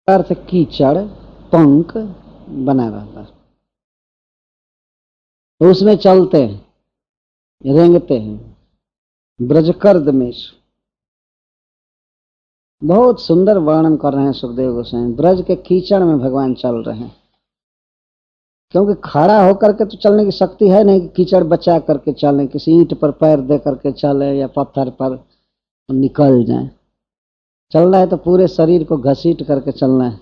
अर्थ कीचड़ पंख बना रहता है, तो उसमें चलते हैं, रेंगते हैं। ब्रजकर्द में बहुत सुंदर वर्णन कर रहे हैं सुखदेव गोस्वामी। ब्रज के कीचड़ में भगवान चल रहे हैं, क्योंकि खड़ा होकर के तो चलने की शक्ति है नहीं कि कीचड़ बचा करके चलें, किसी ईंट पर पैर दे करके चले या पत्थर पर निकल जाए। चलना है तो पूरे शरीर को घसीट करके चलना है।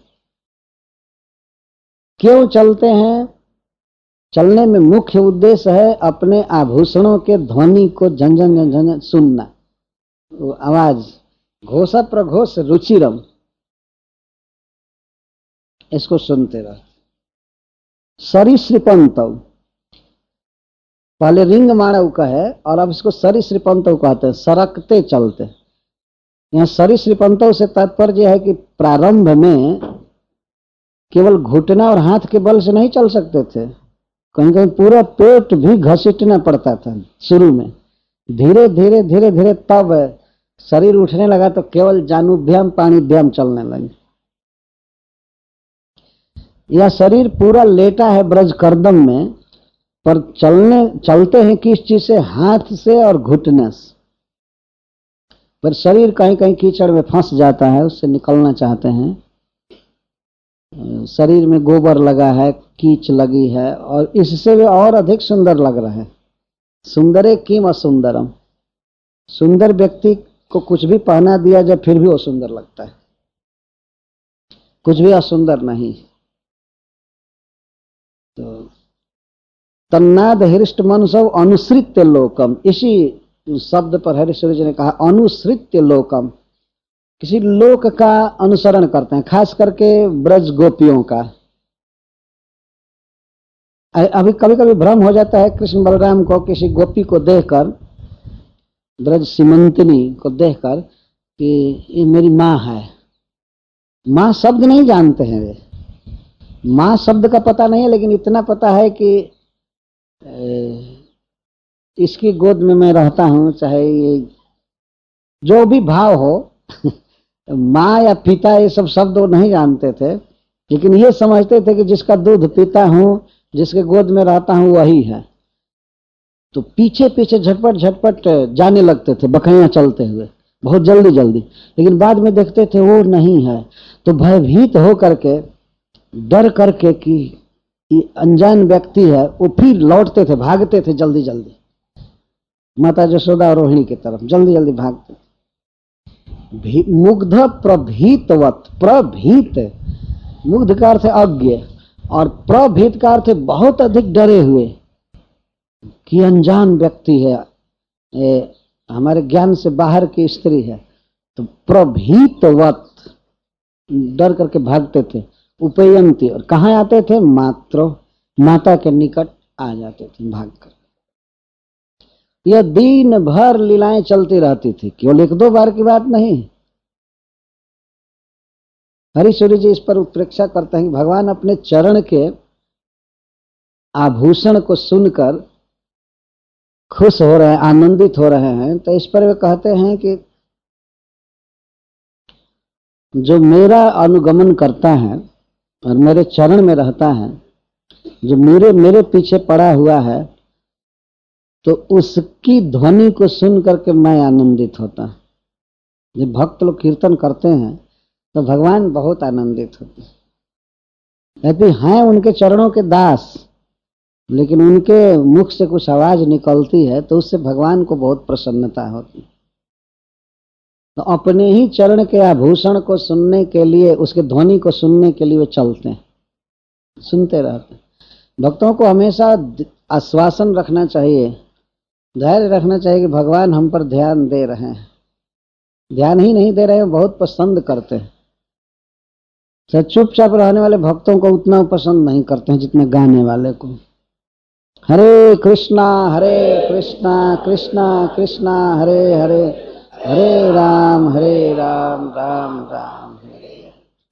क्यों चलते हैं? चलने में मुख्य उद्देश्य है अपने आभूषणों के ध्वनि को झन झन झन झन सुनना, वो आवाज, घोषा प्रघोष रुचिरम, इसको सुनते रहो। सरीसृपंत, पहले रिंग माणव का है और अब इसको सरीसृपंत कहते हैं, सरकते चलते। यहाँ सरीसृपंतों से तात्पर्य है कि प्रारंभ में केवल घुटना और हाथ के बल से नहीं चल सकते थे, कहीं कहीं पूरा पेट भी घसीटना पड़ता था शुरू में। धीरे धीरे धीरे धीरे तब शरीर उठने लगा तो केवल जानुभ्याम पाणिभ्याम चलने लगे। यह शरीर पूरा लेटा है ब्रजकर्दम में, पर चलते हैं किस चीज से? हाथ से और घुटने से। पर शरीर कहीं कहीं कीचड़ में फंस जाता है, उससे निकलना चाहते हैं। शरीर में गोबर लगा है, कीच लगी है, और इससे भी और अधिक सुंदर लग रहा है। सुंदरे किम असुंदरम, सुंदर व्यक्ति को कुछ भी पहना दिया जाए फिर भी वो सुंदर लगता है, कुछ भी असुंदर नहीं। तो तन्नाद हृष्ट मनुष्य अनुसृत्य लोकम, इसी शब्द पर हरिश्वरी जी ने कहा अनुसृत्य लोकम, किसी लोक का अनुसरण करते हैं, खास करके ब्रज गोपियों का। अभी कभी कभी भ्रम हो जाता है कृष्ण बलराम को किसी गोपी को देखकर, ब्रज सीमंतिनी को देखकर, कि ये मेरी माँ है। माँ शब्द नहीं जानते हैं वे, माँ शब्द का पता नहीं है, लेकिन इतना पता है कि इसकी गोद में मैं रहता हूं, चाहे ये जो भी भाव हो। माँ या पिता ये सब शब्द वो नहीं जानते थे, लेकिन ये समझते थे कि जिसका दूध पीता हूं, जिसके गोद में रहता हूं, वही है। तो पीछे पीछे झटपट झटपट जाने लगते थे बकैया चलते हुए, बहुत जल्दी जल्दी। लेकिन बाद में देखते थे वो नहीं है, तो भयभीत हो करके, डर करके कि ये अनजान व्यक्ति है, वो फिर लौटते थे, भागते थे जल्दी जल्दी, माता यशोदा और रोहिणी की तरफ जल्दी जल्दी भागते। मुग्ध प्रभीतवत, प्रभीत, मुग्ध का अर्थ अज्ञ और प्रभीत का अर्थ बहुत अधिक डरे हुए कि अनजान व्यक्ति है, हमारे ज्ञान से बाहर की स्त्री है। तो प्रभीतवत, डर करके भागते थे। उपयंती, और कहाँ आते थे? मात्र, माता के निकट आ जाते थे भागकर। यह दिन भर लीलाएं चलती रहती थी, केवल एक दो बार की बात नहीं। हरीश्वरी जी इस पर उत्प्रेक्षा करते हैं कि भगवान अपने चरण के आभूषण को सुनकर खुश हो रहे हैं, आनंदित हो रहे हैं। तो इस पर वे कहते हैं कि जो मेरा अनुगमन करता है और मेरे चरण में रहता है, जो मेरे पीछे पड़ा हुआ है, तो उसकी ध्वनि को सुन करके मैं आनंदित होता। जब भक्त लोग कीर्तन करते हैं तो भगवान बहुत आनंदित होते हैं। कहते हैं उनके चरणों के दास, लेकिन उनके मुख से कुछ आवाज निकलती है तो उससे भगवान को बहुत प्रसन्नता होती है। तो अपने ही चरण के आभूषण को सुनने के लिए, उसके ध्वनि को सुनने के लिए वे चलते हैं, सुनते रहते हैं। भक्तों को हमेशा आश्वासन रखना चाहिए, धैर्य रखना चाहिए कि भगवान हम पर ध्यान दे रहे हैं। ध्यान ही नहीं दे रहे हैं, बहुत पसंद करते हैं। चुपचाप रहने वाले भक्तों को उतना पसंद नहीं करते हैं जितने गाने वाले को। हरे कृष्णा कृष्णा कृष्णा हरे हरे, हरे राम राम राम हरे।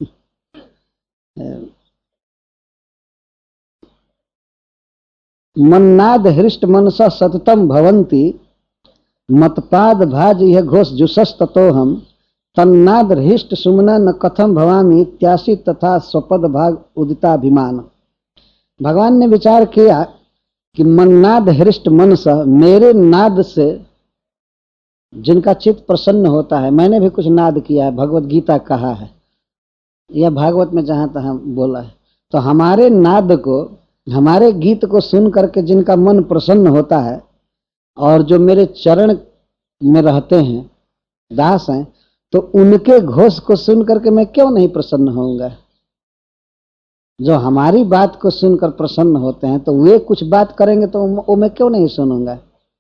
मन्नाद हृष्ट मनसा सततम भवंती, मतपाद भाज यह घोष जुसस ततो हम, तन्नाद हृष्ट सुमना न कथम भवामी इत्यासि तथा स्वपद भाग उदिताभिमान। भगवान ने विचार किया कि मन्नाद हृष्ट मन सह, मेरे नाद से जिनका चित्त प्रसन्न होता है, मैंने भी कुछ नाद किया है, भगवत गीता कहा है या भागवत में जहां तहां बोला है, तो हमारे नाद को, हमारे गीत को सुन करके जिनका मन प्रसन्न होता है और जो मेरे चरण में रहते हैं, दास हैं, तो उनके घोष को सुन करके मैं क्यों नहीं प्रसन्न होऊंगा। जो हमारी बात को सुनकर प्रसन्न होते हैं तो वे कुछ बात करेंगे तो वो मैं क्यों नहीं सुनूंगा।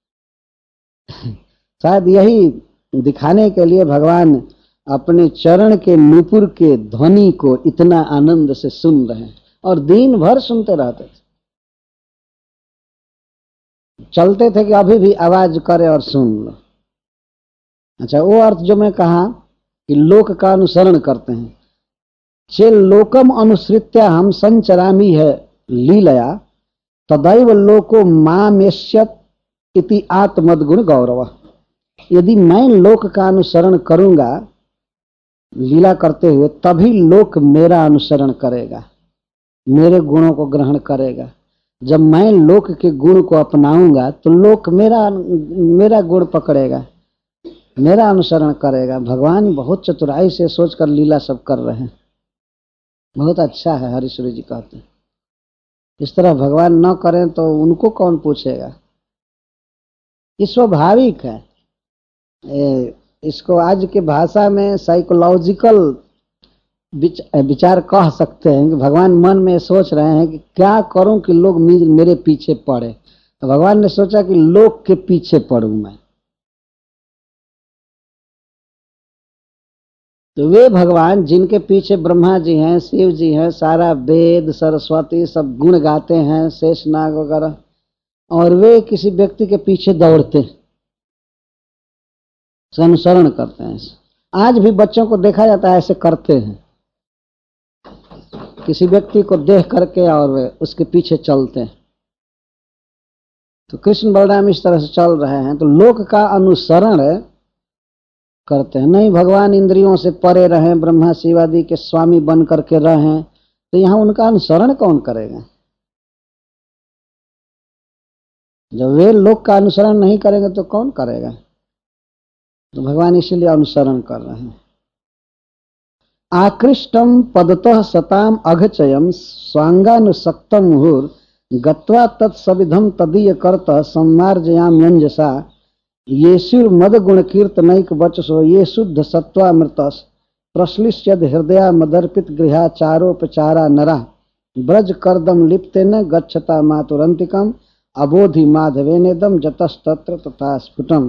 शायद यही दिखाने के लिए भगवान अपने चरण के नूपुर के ध्वनि को इतना आनंद से सुन रहे हैं और दिन भर सुनते रहते थे। चलते थे कि अभी भी आवाज करे और सुन लो। अच्छा, वो अर्थ जो मैं कहा कि लोक का अनुसरण करते हैं, चे लोकम अनुसृत्य हम संचरामी है लीलया तदैव लोको मामेष्यत इति आत्मद्गुण गौरव। यदि मैं लोक का अनुसरण करूंगा लीला करते हुए, तभी लोक मेरा अनुसरण करेगा, मेरे गुणों को ग्रहण करेगा। जब मैं लोक के गुण को अपनाऊंगा तो लोक मेरा गुण पकड़ेगा, मेरा अनुसरण करेगा। भगवान बहुत चतुराई से सोचकर लीला सब कर रहे हैं। बहुत अच्छा है, हरीश्वरी जी कहते हैं। इस तरह भगवान न करें तो उनको कौन पूछेगा। ये स्वाभाविक है। इसको आज के भाषा में साइकोलॉजिकल विचार कह सकते हैं कि भगवान मन में सोच रहे हैं कि क्या करूं कि लोग मेरे पीछे पड़े। तो भगवान ने सोचा कि लोग के पीछे पड़ूं मैं। तो वे भगवान जिनके पीछे ब्रह्मा जी हैं, शिव जी हैं, सारा वेद सरस्वती सब गुण गाते हैं, शेषनाग वगैरह, और वे किसी व्यक्ति के पीछे दौड़ते हैं, अनुसरण करते हैं। आज भी बच्चों को देखा जाता है ऐसे करते हैं, किसी व्यक्ति को देख करके और वे उसके पीछे चलते हैं। तो कृष्ण बलराम इस तरह से चल रहे हैं, तो लोक का अनुसरण करते हैं। नहीं भगवान इंद्रियों से परे रहें, ब्रह्मा शिव आदि के स्वामी बन करके रहें, तो यहां उनका अनुसरण कौन करेगा। जब वे लोक का अनुसरण नहीं करेंगे तो कौन करेगा। तो भगवान इसीलिए अनुसरण कर रहे हैं। आकृष्टम पदतः सताम अघचयम स्वांगानुसक्तम मुहुर गत्वा तत्सविधम तदीय कर्तः सम्मार्जयाम यंजसा येषुर मद गुण कीर्तनैक वचसो ये शुद्ध सत्वामृतस प्रश्लिष्यद हृदया मदर्पित गृहाचारोपचारा नरा ब्रज कर्दम लिप्तेन गच्छता मातुरंतिकम अबोधि माधवेनेदम जतस्तत्र तथा स्फुटम।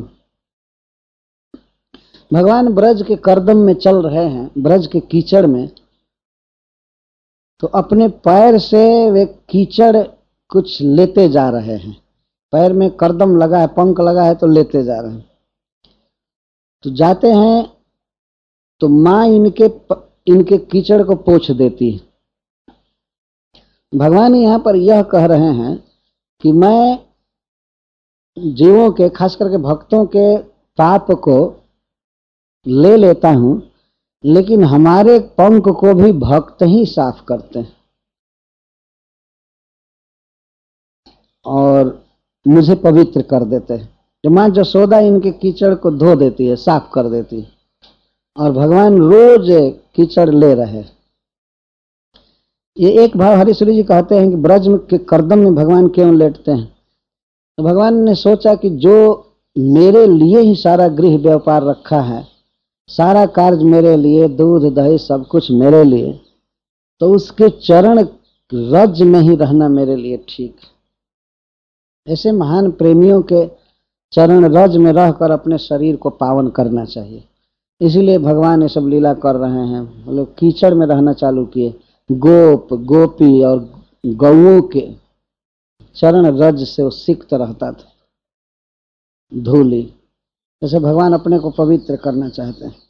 भगवान ब्रज के कर्दम में चल रहे हैं, ब्रज के कीचड़ में, तो अपने पैर से वे कीचड़ कुछ लेते जा रहे हैं। पैर में कर्दम लगा है, पंख लगा है, तो लेते जा रहे हैं। तो जाते हैं तो माँ इनके कीचड़ को पोंछ देती है। भगवान यहाँ पर यह कह रहे हैं कि मैं जीवों के, खास करके भक्तों के पाप को ले लेता हूं, लेकिन हमारे पंख को भी भक्त ही साफ करते हैं और मुझे पवित्र कर देते हैं। तो माँ जसोदा इनके कीचड़ को धो देती है, साफ कर देती है, और भगवान रोज कीचड़ ले रहे। ये एक भाव हरीश्वरी जी कहते हैं कि ब्रज के कर्दम में भगवान क्यों लेटते हैं। तो भगवान ने सोचा कि जो मेरे लिए ही सारा गृह व्यापार रखा है, सारा कार्य मेरे लिए, दूध दही सब कुछ मेरे लिए, तो उसके चरण रज में ही रहना मेरे लिए ठीक है। ऐसे महान प्रेमियों के चरण रज में रहकर अपने शरीर को पावन करना चाहिए। इसीलिए भगवान ये सब लीला कर रहे हैं। लोग कीचड़ में रहना चालू किए। गोप गोपी और गौओं के चरण रज से वो सिक्त रहता था, धूली। जैसे भगवान अपने को पवित्र करना चाहते हैं।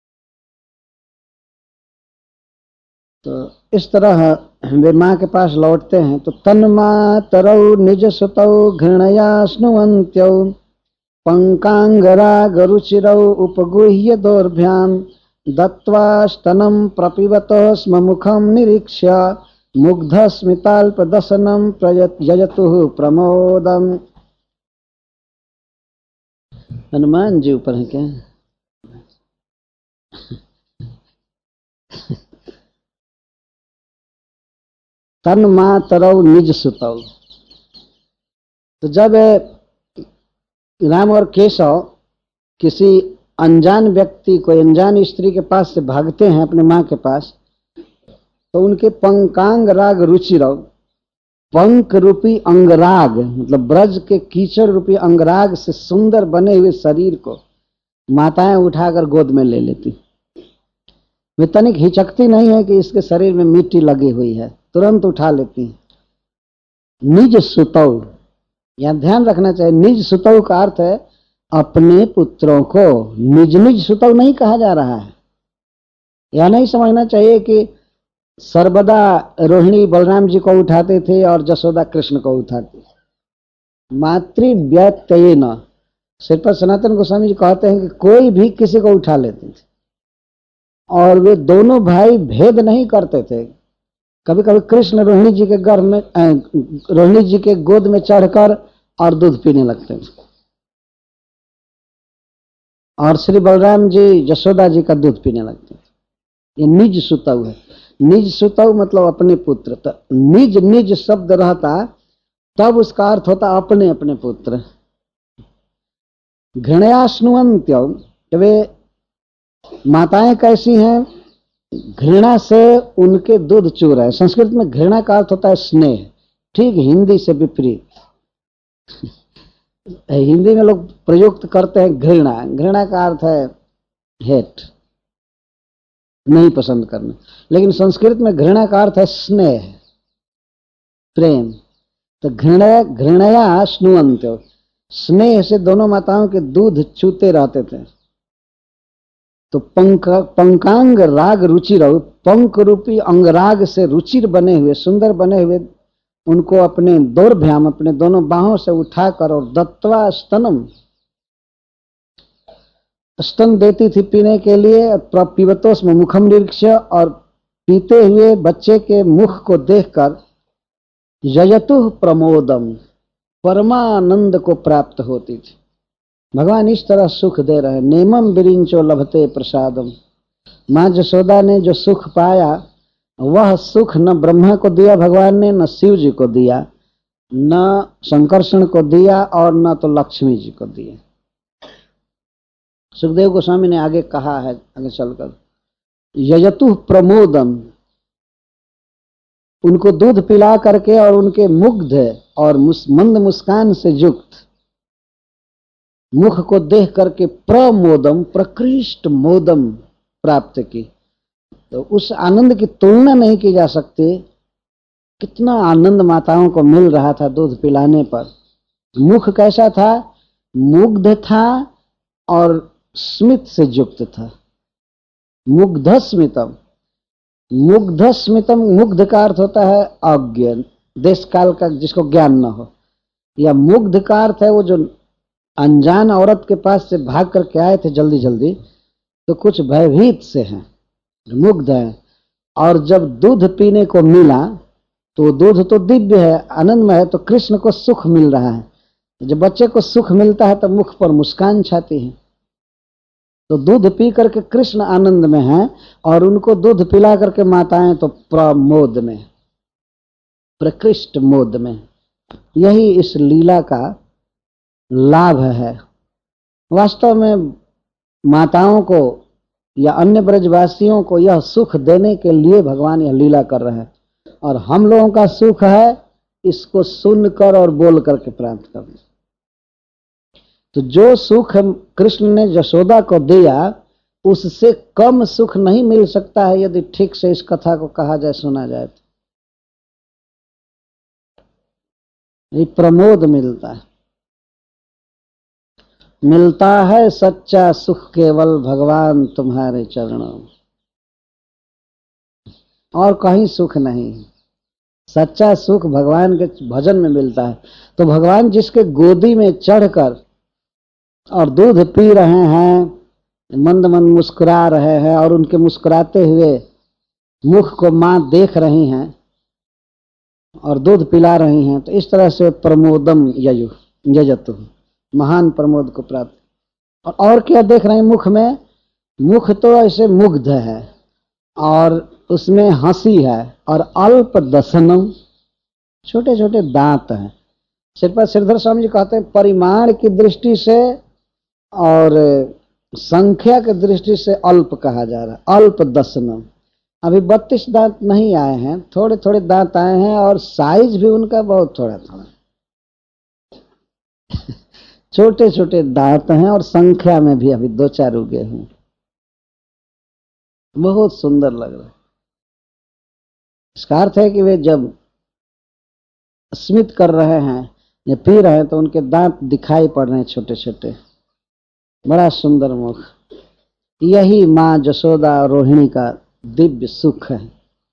तो इस तरह वे माँ के पास लौटते हैं तो तन्मा तरौ निज सुतौ घृणया स्नुवन्त्यौ पंकांगरा गरुचिरौ उपगुह्य दौर्भ्याम दत्वा स्तनं प्रपिबतो स्म मुखं निरीक्ष्य मुग्धस्मिताल्पदशनं यजतुः प्रमोदम। हनुमान जी ऊपर है क्या? तन मातरौ निज सुतौ। तो जब राम और केशव किसी अनजान व्यक्ति को, अनजान स्त्री के पास से भागते हैं अपने मां के पास, तो उनके पंकांग राग रुचिरव, पंक रूपी अंगराग मतलब ब्रज के कीचड़ रूपी अंगराग से सुंदर बने हुए शरीर को माताएं उठाकर गोद में ले लेती। वे तनिक हिचकती नहीं है कि इसके शरीर में मिट्टी लगी हुई है, तुरंत उठा लेती हैं। निज सुतौ, यहां ध्यान रखना चाहिए, निज सुतौ का अर्थ है अपने पुत्रों को। निज निज सुतौ नहीं कहा जा रहा है। यह नहीं समझना चाहिए कि सर्वदा रोहिणी बलराम जी को उठाते थे और जसोदा कृष्ण को उठाते थे। मातृव्यत्ययेन, श्रीपद सनातन गोस्वामी जी कहते हैं कि कोई भी किसी को उठा लेते थे और वे दोनों भाई भेद नहीं करते थे। कभी कभी कृष्ण रोहिणी जी के गर्भ में, रोहिणी जी के गोद में चढ़कर और दूध पीने लगते थे, और श्री बलराम जी जसोदा जी का दूध पीने लगते थे। ये निज सुतौ है। निज सुतौ मतलब अपने पुत्र। तो निज निज शब्द रहता तब उसका अर्थ होता अपने अपने पुत्र। घृणया स्नुवन्त्यो, वे माताएं कैसी हैं? घृणा से उनके दूध चू रहे। संस्कृत में घृणा का अर्थ होता है स्नेह, ठीक हिंदी से विपरीत। हिंदी में लोग प्रयुक्त करते हैं घृणा, घृणा का अर्थ है हेट, नहीं पसंद करना, लेकिन संस्कृत में घृणा का अर्थ है स्नेह, प्रेम। तो घृणया स्नुवन्त्यो, स्नेह से दोनों माताओं के दूध चूते रहते थे। तो पंकांग राग रुचिर, पंक रूपी अंगराग से रुचिर बने हुए, सुंदर बने हुए उनको अपने दौर्भ्याम, अपने दोनों बाहों से उठाकर, और दत्वा स्तनम, स्तन देती थी पीने के लिए, पीबतोस्म मुखम निरीक्ष्य, और पीते हुए बच्चे के मुख को देखकर यजतुः प्रमोदम, परमानंद को प्राप्त होती थी। भगवान इस तरह सुख दे रहे। नेमम विरिंचो लभते प्रसादम, मां जसोदा ने जो सुख पाया वह सुख न ब्रह्मा को दिया भगवान ने, न शिव जी को दिया, न शंकरषण को दिया, और न तो लक्ष्मी जी को दिया। सुखदेव गोस्वामी ने आगे कहा है, आगे चलकर, यजतुः प्रमोदम, उनको दूध पिला करके और उनके मुग्ध और मंद मुस्कान से युक्त मुख को देख करके प्रमोदम, प्रकृष्ट मोदम प्राप्त की। तो उस आनंद की तुलना नहीं की जा सकती। कितना आनंद माताओं को मिल रहा था दूध पिलाने पर। मुख कैसा था? मुग्ध था और स्मित से युक्त था। मुग्ध स्मितम, मुग्ध स्मितम, मुग्ध का अर्थ होता है अज्ञ, देश काल का जिसको ज्ञान न हो। या मुग्ध का अर्थ है वो जो अनजान औरत के पास से भाग करके आए थे जल्दी जल्दी, तो कुछ भयभीत से हैं, मुग्ध है। और जब दूध पीने को मिला तो दूध तो दिव्य है, आनंदमय है, तो कृष्ण को सुख मिल रहा है। जब बच्चे को सुख मिलता है तो मुख पर मुस्कान छाती है। तो दूध पी करके कृष्ण आनंद में हैं, और उनको दूध पिला करके माताएं तो प्रमोद में, प्रकृष्ट मोद में। यही इस लीला का लाभ है। वास्तव में माताओं को या अन्य ब्रजवासियों को यह सुख देने के लिए भगवान यह लीला कर रहे हैं, और हम लोगों का सुख है इसको सुनकर और बोल करके प्राप्त करना। तो जो सुख कृष्ण ने यशोदा को दिया उससे कम सुख नहीं मिल सकता है यदि ठीक से इस कथा को कहा जाए, सुना जाए तो। ये प्रमोद मिलता है, मिलता है सच्चा सुख केवल भगवान तुम्हारे चरणों में, और कहीं सुख नहीं। सच्चा सुख भगवान के भजन में मिलता है। तो भगवान जिसके गोदी में चढ़कर और दूध पी रहे हैं मंद मंद मुस्कुरा रहे हैं और उनके मुस्कुराते हुए मुख को माँ देख रही हैं और दूध पिला रही हैं, तो इस तरह से प्रमोदम ययु यजतु, महान प्रमोद को प्राप्त। और क्या देख रहे हैं मुख में? मुख तो ऐसे मुग्ध है और उसमें हंसी है और अल्प दसनम, छोटे छोटे दांत हैं। श्रीधर स्वामी जी कहते हैं परिमाण की दृष्टि से और संख्या की दृष्टि से अल्प कहा जा रहा है, अल्प दसनम। अभी 32 दांत नहीं आए हैं, थोड़े थोड़े दांत आए हैं और साइज भी उनका बहुत थोड़ा थोड़ा छोटे छोटे दांत हैं और संख्या में भी अभी 2-4 उगे हैं। बहुत सुंदर लग रहा है। इसका अर्थ है कि वे जब स्मित कर रहे हैं या पी रहे हैं तो उनके दांत दिखाई पड़ रहे हैं छोटे छोटे। बड़ा सुंदर मुख। यही माँ जसोदा और रोहिणी का दिव्य सुख है।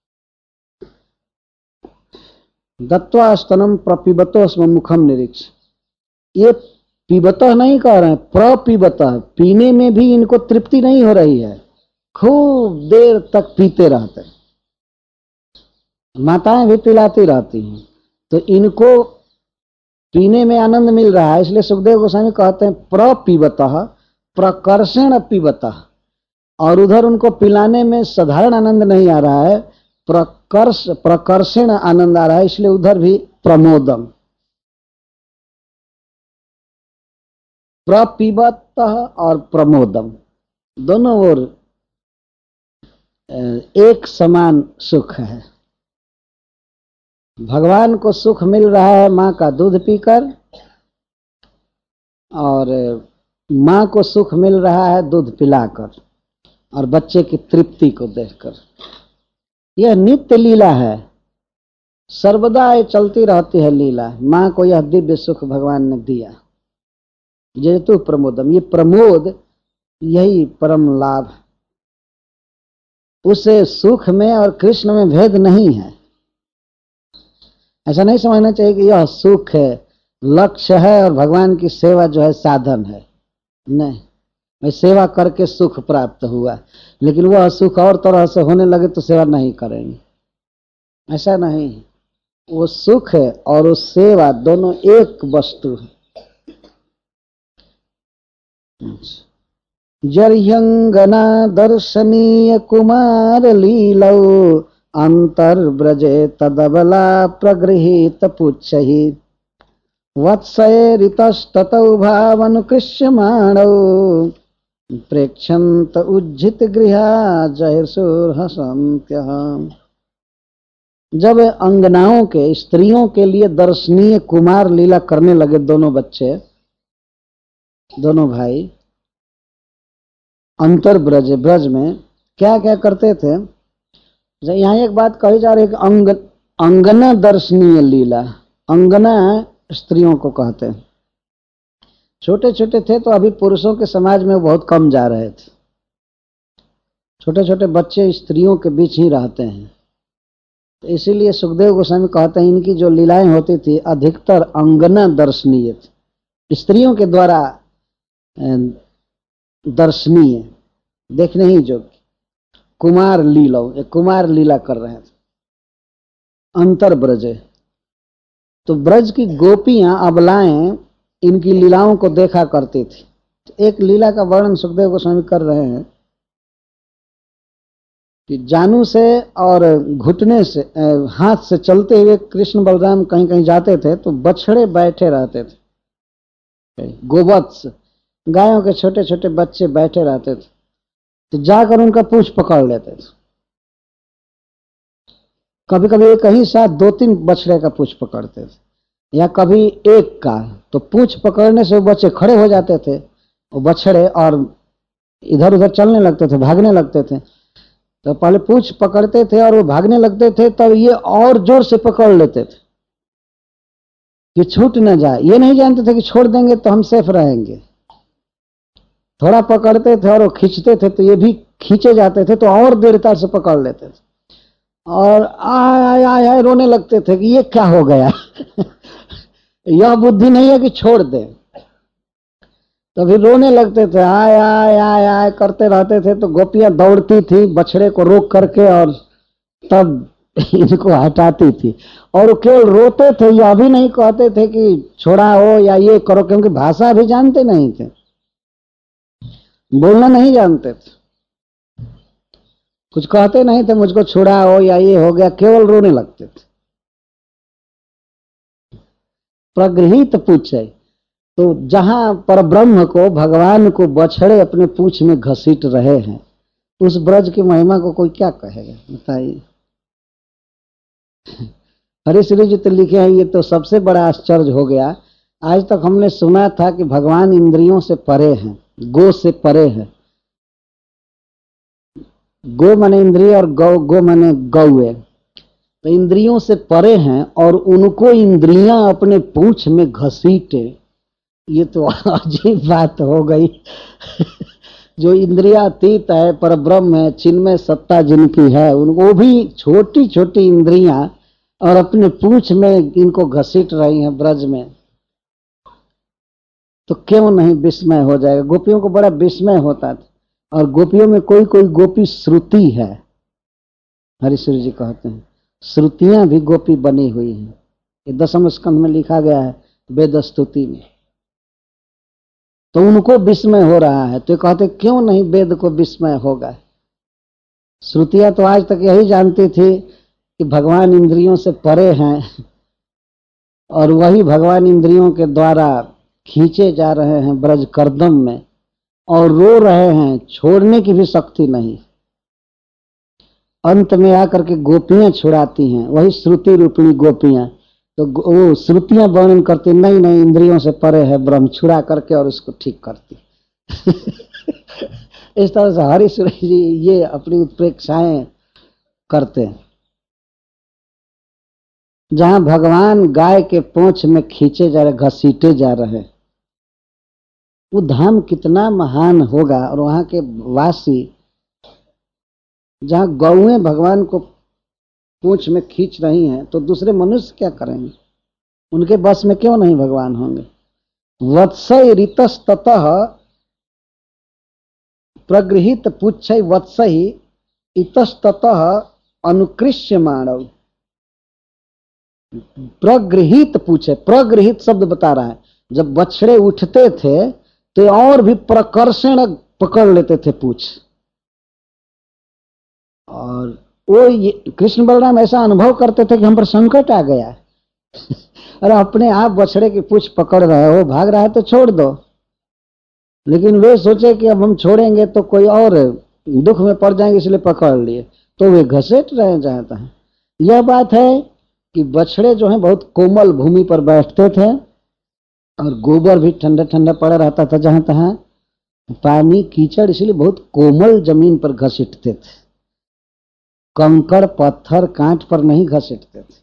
दत्वा स्तनम प्रपिबतो स्म मुखम निरीक्ष। ये पीबतः नहीं कह रहे हैं, प्रपिबतः, पीने में भी इनको तृप्ति नहीं हो रही है, खूब देर तक पीते रहते हैं। माताएं भी पिलाती रहती हैं तो इनको पीने में आनंद मिल रहा है, इसलिए सुखदेव गोस्वामी कहते हैं प्रपिबतः प्रकर्षण पिबतः। और उधर उनको पिलाने में साधारण आनंद नहीं आ रहा है, प्रकर्षण आनंद आ रहा है, इसलिए उधर भी प्रमोदम। प्रपिबतः और प्रमोदम दोनों ओर एक समान सुख है। भगवान को सुख मिल रहा है माँ का दूध पीकर और माँ को सुख मिल रहा है दूध पिलाकर और बच्चे की तृप्ति को देखकर। यह नित्य लीला है, सर्वदा ये चलती रहती है लीला। माँ को यह दिव्य सुख भगवान ने दिया। जेतु प्रमोदम, ये प्रमोद यही परम लाभ। उसे सुख में और कृष्ण में भेद नहीं है। ऐसा नहीं समझना चाहिए कि यह सुख है लक्ष्य है और भगवान की सेवा जो है साधन है। नहीं, मैं सेवा करके सुख प्राप्त हुआ, लेकिन वह सुख और तरह से होने लगे तो सेवा नहीं करेंगे, ऐसा नहीं। वो सुख है और वो सेवा दोनों एक वस्तु है। जर्यंगना दर्शनीय कुमार लीलौ अंतर्ब्रजे तदबला प्रगृहीत पुच्छहि वत्सैरितस्ततौ भावनुकृष्यमाणौ प्रेक्षन्त उज्जित गृहा जयसुरहसन्त्यः। जब अंगनाओं के स्त्रियों के लिए दर्शनीय कुमार लीला करने लगे दोनों बच्चे, दोनों भाई अंतर ब्रज, ब्रज में क्या क्या करते थे। यहाँ एक बात कही जा रही है कि अंगना दर्शनीय लीला, अंगना स्त्रियों को कहते हैं। छोटे छोटे थे तो अभी पुरुषों के समाज में बहुत कम जा रहे थे, छोटे छोटे बच्चे स्त्रियों के बीच ही रहते हैं, तो इसीलिए सुखदेव गोस्वामी कहते हैं इनकी जो लीलाएं होती थी अधिकतर अंगना दर्शनीय थी, स्त्रियों के द्वारा दर्शनीय, देखने ही जोग्य। कुमार लीला, एक कुमार लीला कर रहे थे अंतर ब्रजे। तो ब्रज की गोपियां अबलाएं इनकी लीलाओं को देखा करती थी। तो एक लीला का वर्णन सुखदेव गोस्वामी कर रहे हैं कि जानू से और घुटने से हाथ से चलते हुए कृष्ण बलराम कहीं कहीं जाते थे तो बछड़े बैठे रहते थे, गोवत्स गायों के छोटे छोटे बच्चे बैठे रहते थे, तो जाकर उनका पूंछ पकड़ लेते थे। कभी कभी एक ही साथ 2-3 बछड़े का पूंछ पकड़ते थे या कभी एक का, तो पूंछ पकड़ने से वो बच्चे खड़े हो जाते थे, वो बछड़े, और इधर उधर चलने लगते थे, भागने लगते थे। तो पहले पूंछ पकड़ते थे और वो भागने लगते थे, तब ये और जोर से पकड़ लेते थे कि छूट न जाए। ये नहीं जानते थे कि छोड़ देंगे तो हम सेफ रहेंगे। थोड़ा पकड़ते थे और वो खींचते थे तो ये भी खींचे जाते थे, तो और दृढ़ता से पकड़ लेते थे और आय आय आय रोने लगते थे कि ये क्या हो गया। यह बुद्धि नहीं है कि छोड़ दे। तो फिर रोने लगते थे, आय आय आय आय करते रहते थे। तो गोपियां दौड़ती थी बछड़े को रोक करके और तब इनको हटाती थी। और वो केवल रोते थे, यह भी नहीं कहते थे कि छोड़ाओ या ये करो, क्योंकि भाषा भी जानते नहीं थे, बोलना नहीं जानते थे, कुछ कहते नहीं थे मुझको छुड़ाओ या ये हो गया, केवल रोने लगते थे। प्रगृहित पूछे, तो जहां परब्रह्म को, भगवान को बछड़े अपने पूछ में घसीट रहे हैं, उस ब्रज की महिमा को कोई क्या कहेगा बताइए। हरीश्वरी जी तो लिखे हैं, ये तो सबसे बड़ा आश्चर्य हो गया। आज तक हमने सुना था कि भगवान इंद्रियों से परे हैं, गो से परे है। गो माने इंद्रिय और गौ, गो माने गौए। तो इंद्रियों से परे हैं और उनको इंद्रियां अपने पूंछ में घसीटे, ये तो अजीब बात हो गई। जो इंद्रियातीत है, परब्रह्म है, चिन्मय सत्ता जिनकी है, उनको भी छोटी छोटी इंद्रियां और अपने पूंछ में इनको घसीट रही हैं ब्रज में, तो क्यों नहीं विस्मय हो जाएगा। गोपियों को बड़ा विस्मय होता था। और गोपियों में कोई कोई गोपी श्रुति है, हरीश्वरी जी कहते हैं श्रुतियां भी गोपी बनी हुई हैं। ये 10वें स्कंध में लिखा गया है वेद स्तुति में। तो उनको विस्मय हो रहा है, तो कहते क्यों नहीं वेद को विस्मय होगा। श्रुतियां तो आज तक यही जानती थी कि भगवान इंद्रियों से परे हैं और वही भगवान इंद्रियों के द्वारा खींचे जा रहे हैं ब्रज करदम में और रो रहे हैं, छोड़ने की भी शक्ति नहीं। अंत में आकर के गोपियां छुड़ाती हैं, वही श्रुति रूपिणी गोपियां। तो वो श्रुतियां वर्णन करती, नहीं नहीं इंद्रियों से परे है ब्रह्म, छुड़ा करके और उसको ठीक करती। इस तरह से हरीश्वरी जी ये अपनी उत्प्रेक्षाएं करते हैं। जहां भगवान गाय के पूंछ में खींचे जा रहे, घसीटे जा रहे, वो धाम कितना महान होगा। और वहां के वासी, जहां गौएं भगवान को पूंछ में खींच रही हैं, तो दूसरे मनुष्य क्या करेंगे, उनके बस में क्यों नहीं भगवान होंगे। वत्सय ऋतस्ततः प्रगृहित पुच्छय वत्सहि इतस्ततः अनुकृष्य मानव। प्रगृहित पूछे, प्रगृहित शब्द बता रहा है, जब बछड़े उठते थे तो और भी प्रकर्षण पकड़ लेते थे पूछ। और वो कृष्ण बलराम ऐसा अनुभव करते थे कि हम पर संकट आ गया। अरे अपने आप बछड़े की पूछ पकड़ रहे हो, भाग रहा है तो छोड़ दो। लेकिन वे सोचे कि अब हम छोड़ेंगे तो कोई और दुख में पड़ जाएंगे, इसलिए पकड़ लिए, तो वे घसीट रहे जाता है। यह बात है कि बछड़े जो हैं बहुत कोमल भूमि पर बैठते थे और गोबर भी ठंडा ठंडा पड़ा रहता था जहां तहां, पानी कीचड़, इसलिए बहुत कोमल जमीन पर घसीटते थे, कंकड़ पत्थर कांट पर नहीं घसीटते थे।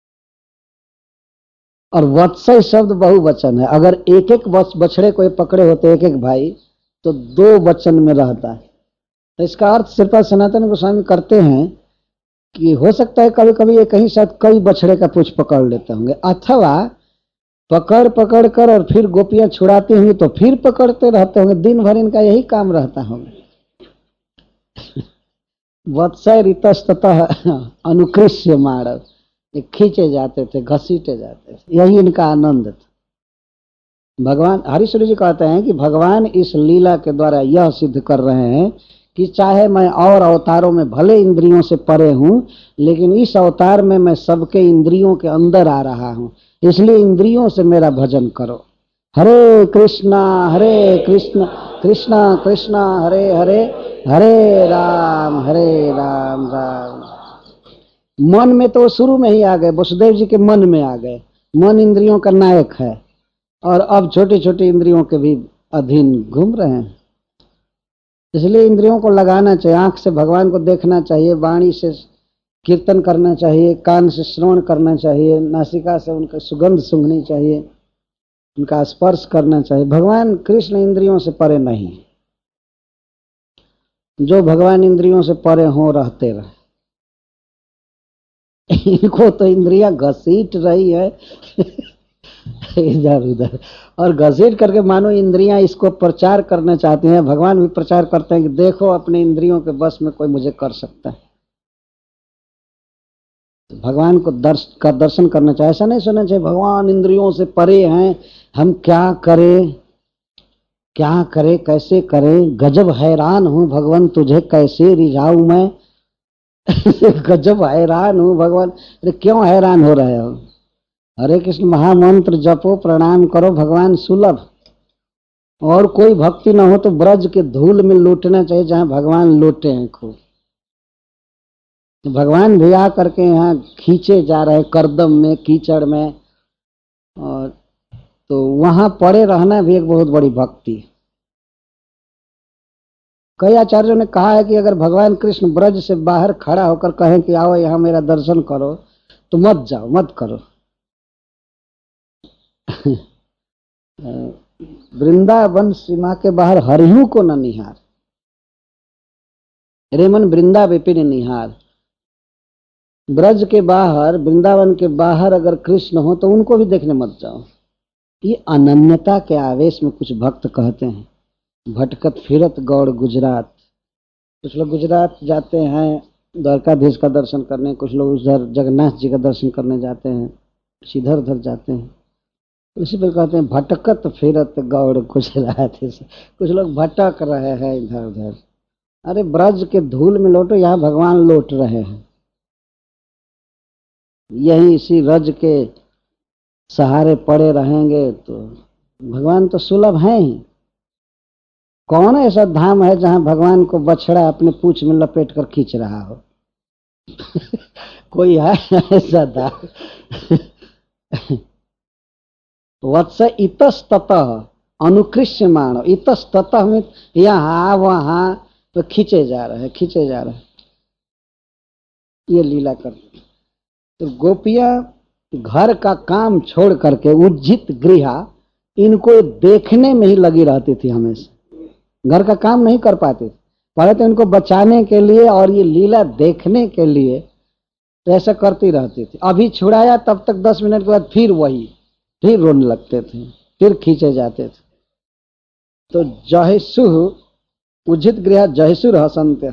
और वत्सय शब्द बहुवचन है, अगर एक एक बछड़े को पकड़े होते एक एक भाई, तो 2 वचन में रहता है। तो इसका अर्थ श्रीपाद सनातन गोस्वामी करते हैं कि हो सकता है कभी कभी एक ही साथ कई बछड़े का पूंछ पकड़ लेते होंगे, अथवा पकड़ पकड़ कर और फिर गोपियां छुड़ाती होंगी तो फिर पकड़ते रहते होंगे, दिन भर इनका यही काम रहता होगा। वत्सय ऋतस्ततः अनुकृष्य मानव, खींचे जाते थे, घसीटे जाते थे, यही इनका आनंद था। भगवान हरीश्वरी जी कहते हैं कि भगवान इस लीला के द्वारा यह सिद्ध कर रहे हैं कि चाहे मैं और अवतारों में भले इंद्रियों से परे हूं, लेकिन इस अवतार में मैं सबके इंद्रियों के अंदर आ रहा हूं, इसलिए इंद्रियों से मेरा भजन करो। हरे कृष्णा कृष्णा कृष्णा हरे हरे, हरे राम राम राम। मन में तो शुरू में ही आ गए, वसुदेव जी के मन में आ गए। मन इंद्रियों का नायक है और अब छोटी छोटी इंद्रियों के भी अधीन घूम रहे हैं। इसलिए इंद्रियों को लगाना चाहिए, आंख से भगवान को देखना चाहिए, वाणी से कीर्तन करना चाहिए, कान से श्रवण करना चाहिए, नासिका से उनका सुगंध सूंघनी चाहिए, उनका स्पर्श करना चाहिए। भगवान कृष्ण इंद्रियों से परे नहीं, जो भगवान इंद्रियों से परे हो रहते रहे। इनको तो इंद्रियां घसीट रही है। इधर उधर, और घसीट करके मानो इंद्रियां इसको प्रचार करना चाहती हैं। भगवान भी प्रचार करते हैं कि देखो अपने इंद्रियों के बस में कोई मुझे कर सकता है। तो भगवान को दर्शन करना चाहिए। ऐसा नहीं सोचना चाहिए भगवान इंद्रियों से परे हैं, हम क्या करें क्या करें कैसे करें, गजब हैरान हूं भगवान तुझे कैसे रिझाऊं मैं। गजब हैरान हूं भगवान। अरे क्यों हैरान हो रहे हो? हरे कृष्ण महामंत्र जपो, प्रणाम करो, भगवान सुलभ। और कोई भक्ति ना हो तो ब्रज के धूल में लूटना चाहिए जहां भगवान लूटे हैं खूब। तो भगवान भी आ करके यहाँ खींचे जा रहे करदम में, कीचड़ में, और तो वहां पड़े रहना भी एक बहुत बड़ी भक्ति है। कई आचार्यों ने कहा है कि अगर भगवान कृष्ण ब्रज से बाहर खड़ा होकर कहें कि आओ यहाँ मेरा दर्शन करो, तो मत जाओ, मत करो। वृंदावन सीमा के बाहर हरिहू को न निहार, रे मन वृंदा विपिन निहार। ब्रज के बाहर, वृंदावन के बाहर अगर कृष्ण हो तो उनको भी देखने मत जाओ। ये अनन्यता के आवेश में कुछ भक्त कहते हैं भटकत फिरत गौड़ गुजरात। कुछ लोग गुजरात जाते हैं द्वारकाधीश का दर्शन करने, कुछ लोग उधर जगन्नाथ जी का दर्शन करने जाते हैं, कुछ इधर उधर जाते हैं। उसी पर कहते हैं भटकत फिरत गौड़ गुजरात। कुछ लोग भटक रहे हैं इधर उधर। अरे ब्रज के धूल में लौटो, यहाँ भगवान लौट रहे हैं। यही इसी रज के सहारे पड़े रहेंगे तो भगवान तो सुलभ हैं ही। कौन ऐसा धाम है जहां भगवान को बछड़ा अपने पूंछ में लपेट कर खींच रहा हो? कोई है ऐसा धाम? वत्स इतस्ततः अनुकृष्यमाण, इतस्ततः में यहाँ वहां तो खींचे जा रहे हैं, खींचे जा रहे हैं। ये लीला करते। तो गोपियां घर का काम छोड़ करके उज्जित गृहा, इनको देखने में ही लगी रहती थी हमेशा। घर का काम नहीं कर पाते थे, पहले तो इनको बचाने के लिए और ये लीला देखने के लिए तो ऐसा करती रहती थी। अभी छुड़ाया तब तक 10 मिनट के बाद फिर वही, फिर रोने लगते थे, फिर खींचे जाते थे। तो जहिसु उज्जित गृह जहिसुर हसन्त्य,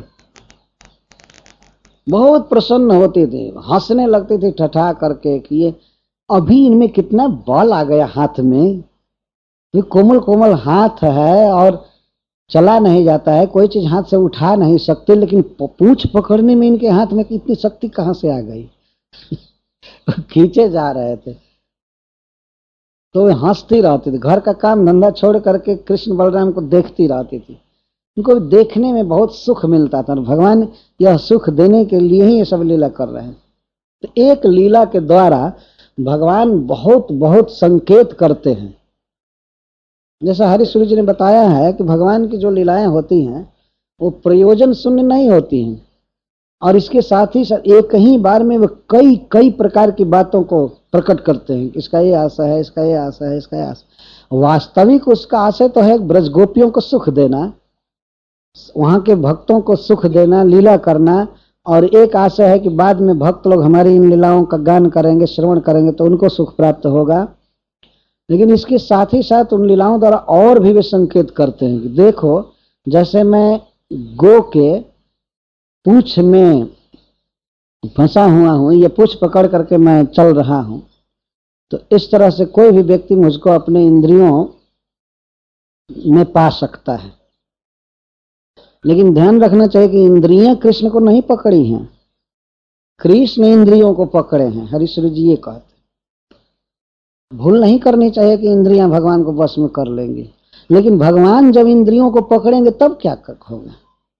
बहुत प्रसन्न होती थी, हंसने लगती थी ठठा करके कि ये अभी इनमें कितना बल आ गया हाथ में। ये कोमल कोमल हाथ है और चला नहीं जाता है, कोई चीज हाथ से उठा नहीं सकते, लेकिन पूंछ पकड़ने में इनके हाथ में इतनी शक्ति कहां से आ गई? खींचे जा रहे थे तो वे हंसती रहती थी। घर का काम धंधा छोड़ करके कृष्ण बलराम को देखती रहती थी। उनको देखने में बहुत सुख मिलता था, और भगवान यह सुख देने के लिए ही ये सब लीला कर रहे हैं। तो एक लीला के द्वारा भगवान बहुत बहुत संकेत करते हैं। जैसा हरिश्वरी जी ने बताया है कि भगवान की जो लीलाएं होती हैं वो प्रयोजन शून्य नहीं होती हैं, और इसके साथ ही साथ एक ही बार में वो कई कई प्रकार की बातों को प्रकट करते हैं। इसका ये आशा है, इसका ये आशा है, इसका ये आशा। वास्तविक उसका आशय तो है ब्रज गोपियों को सुख देना, वहां के भक्तों को सुख देना, लीला करना। और एक आशय है कि बाद में भक्त लोग हमारी इन लीलाओं का गान करेंगे, श्रवण करेंगे तो उनको सुख प्राप्त होगा। लेकिन इसके साथ ही साथ उन लीलाओं द्वारा और भी वे संकेत करते हैं कि देखो, जैसे मैं गो के पूंछ में फंसा हुआ हूं, ये पूंछ पकड़ करके मैं चल रहा हूं, तो इस तरह से कोई भी व्यक्ति मुझको अपने इंद्रियों में पा सकता है। लेकिन ध्यान रखना चाहिए कि इंद्रियां कृष्ण को नहीं पकड़ी हैं, कृष्ण इंद्रियों को पकड़े हैं। हरिश्वरी जी ये कहते, भूल नहीं करनी चाहिए कि इंद्रियां भगवान को वश में कर लेंगी, लेकिन भगवान जब इंद्रियों को पकड़ेंगे तब क्या होगा?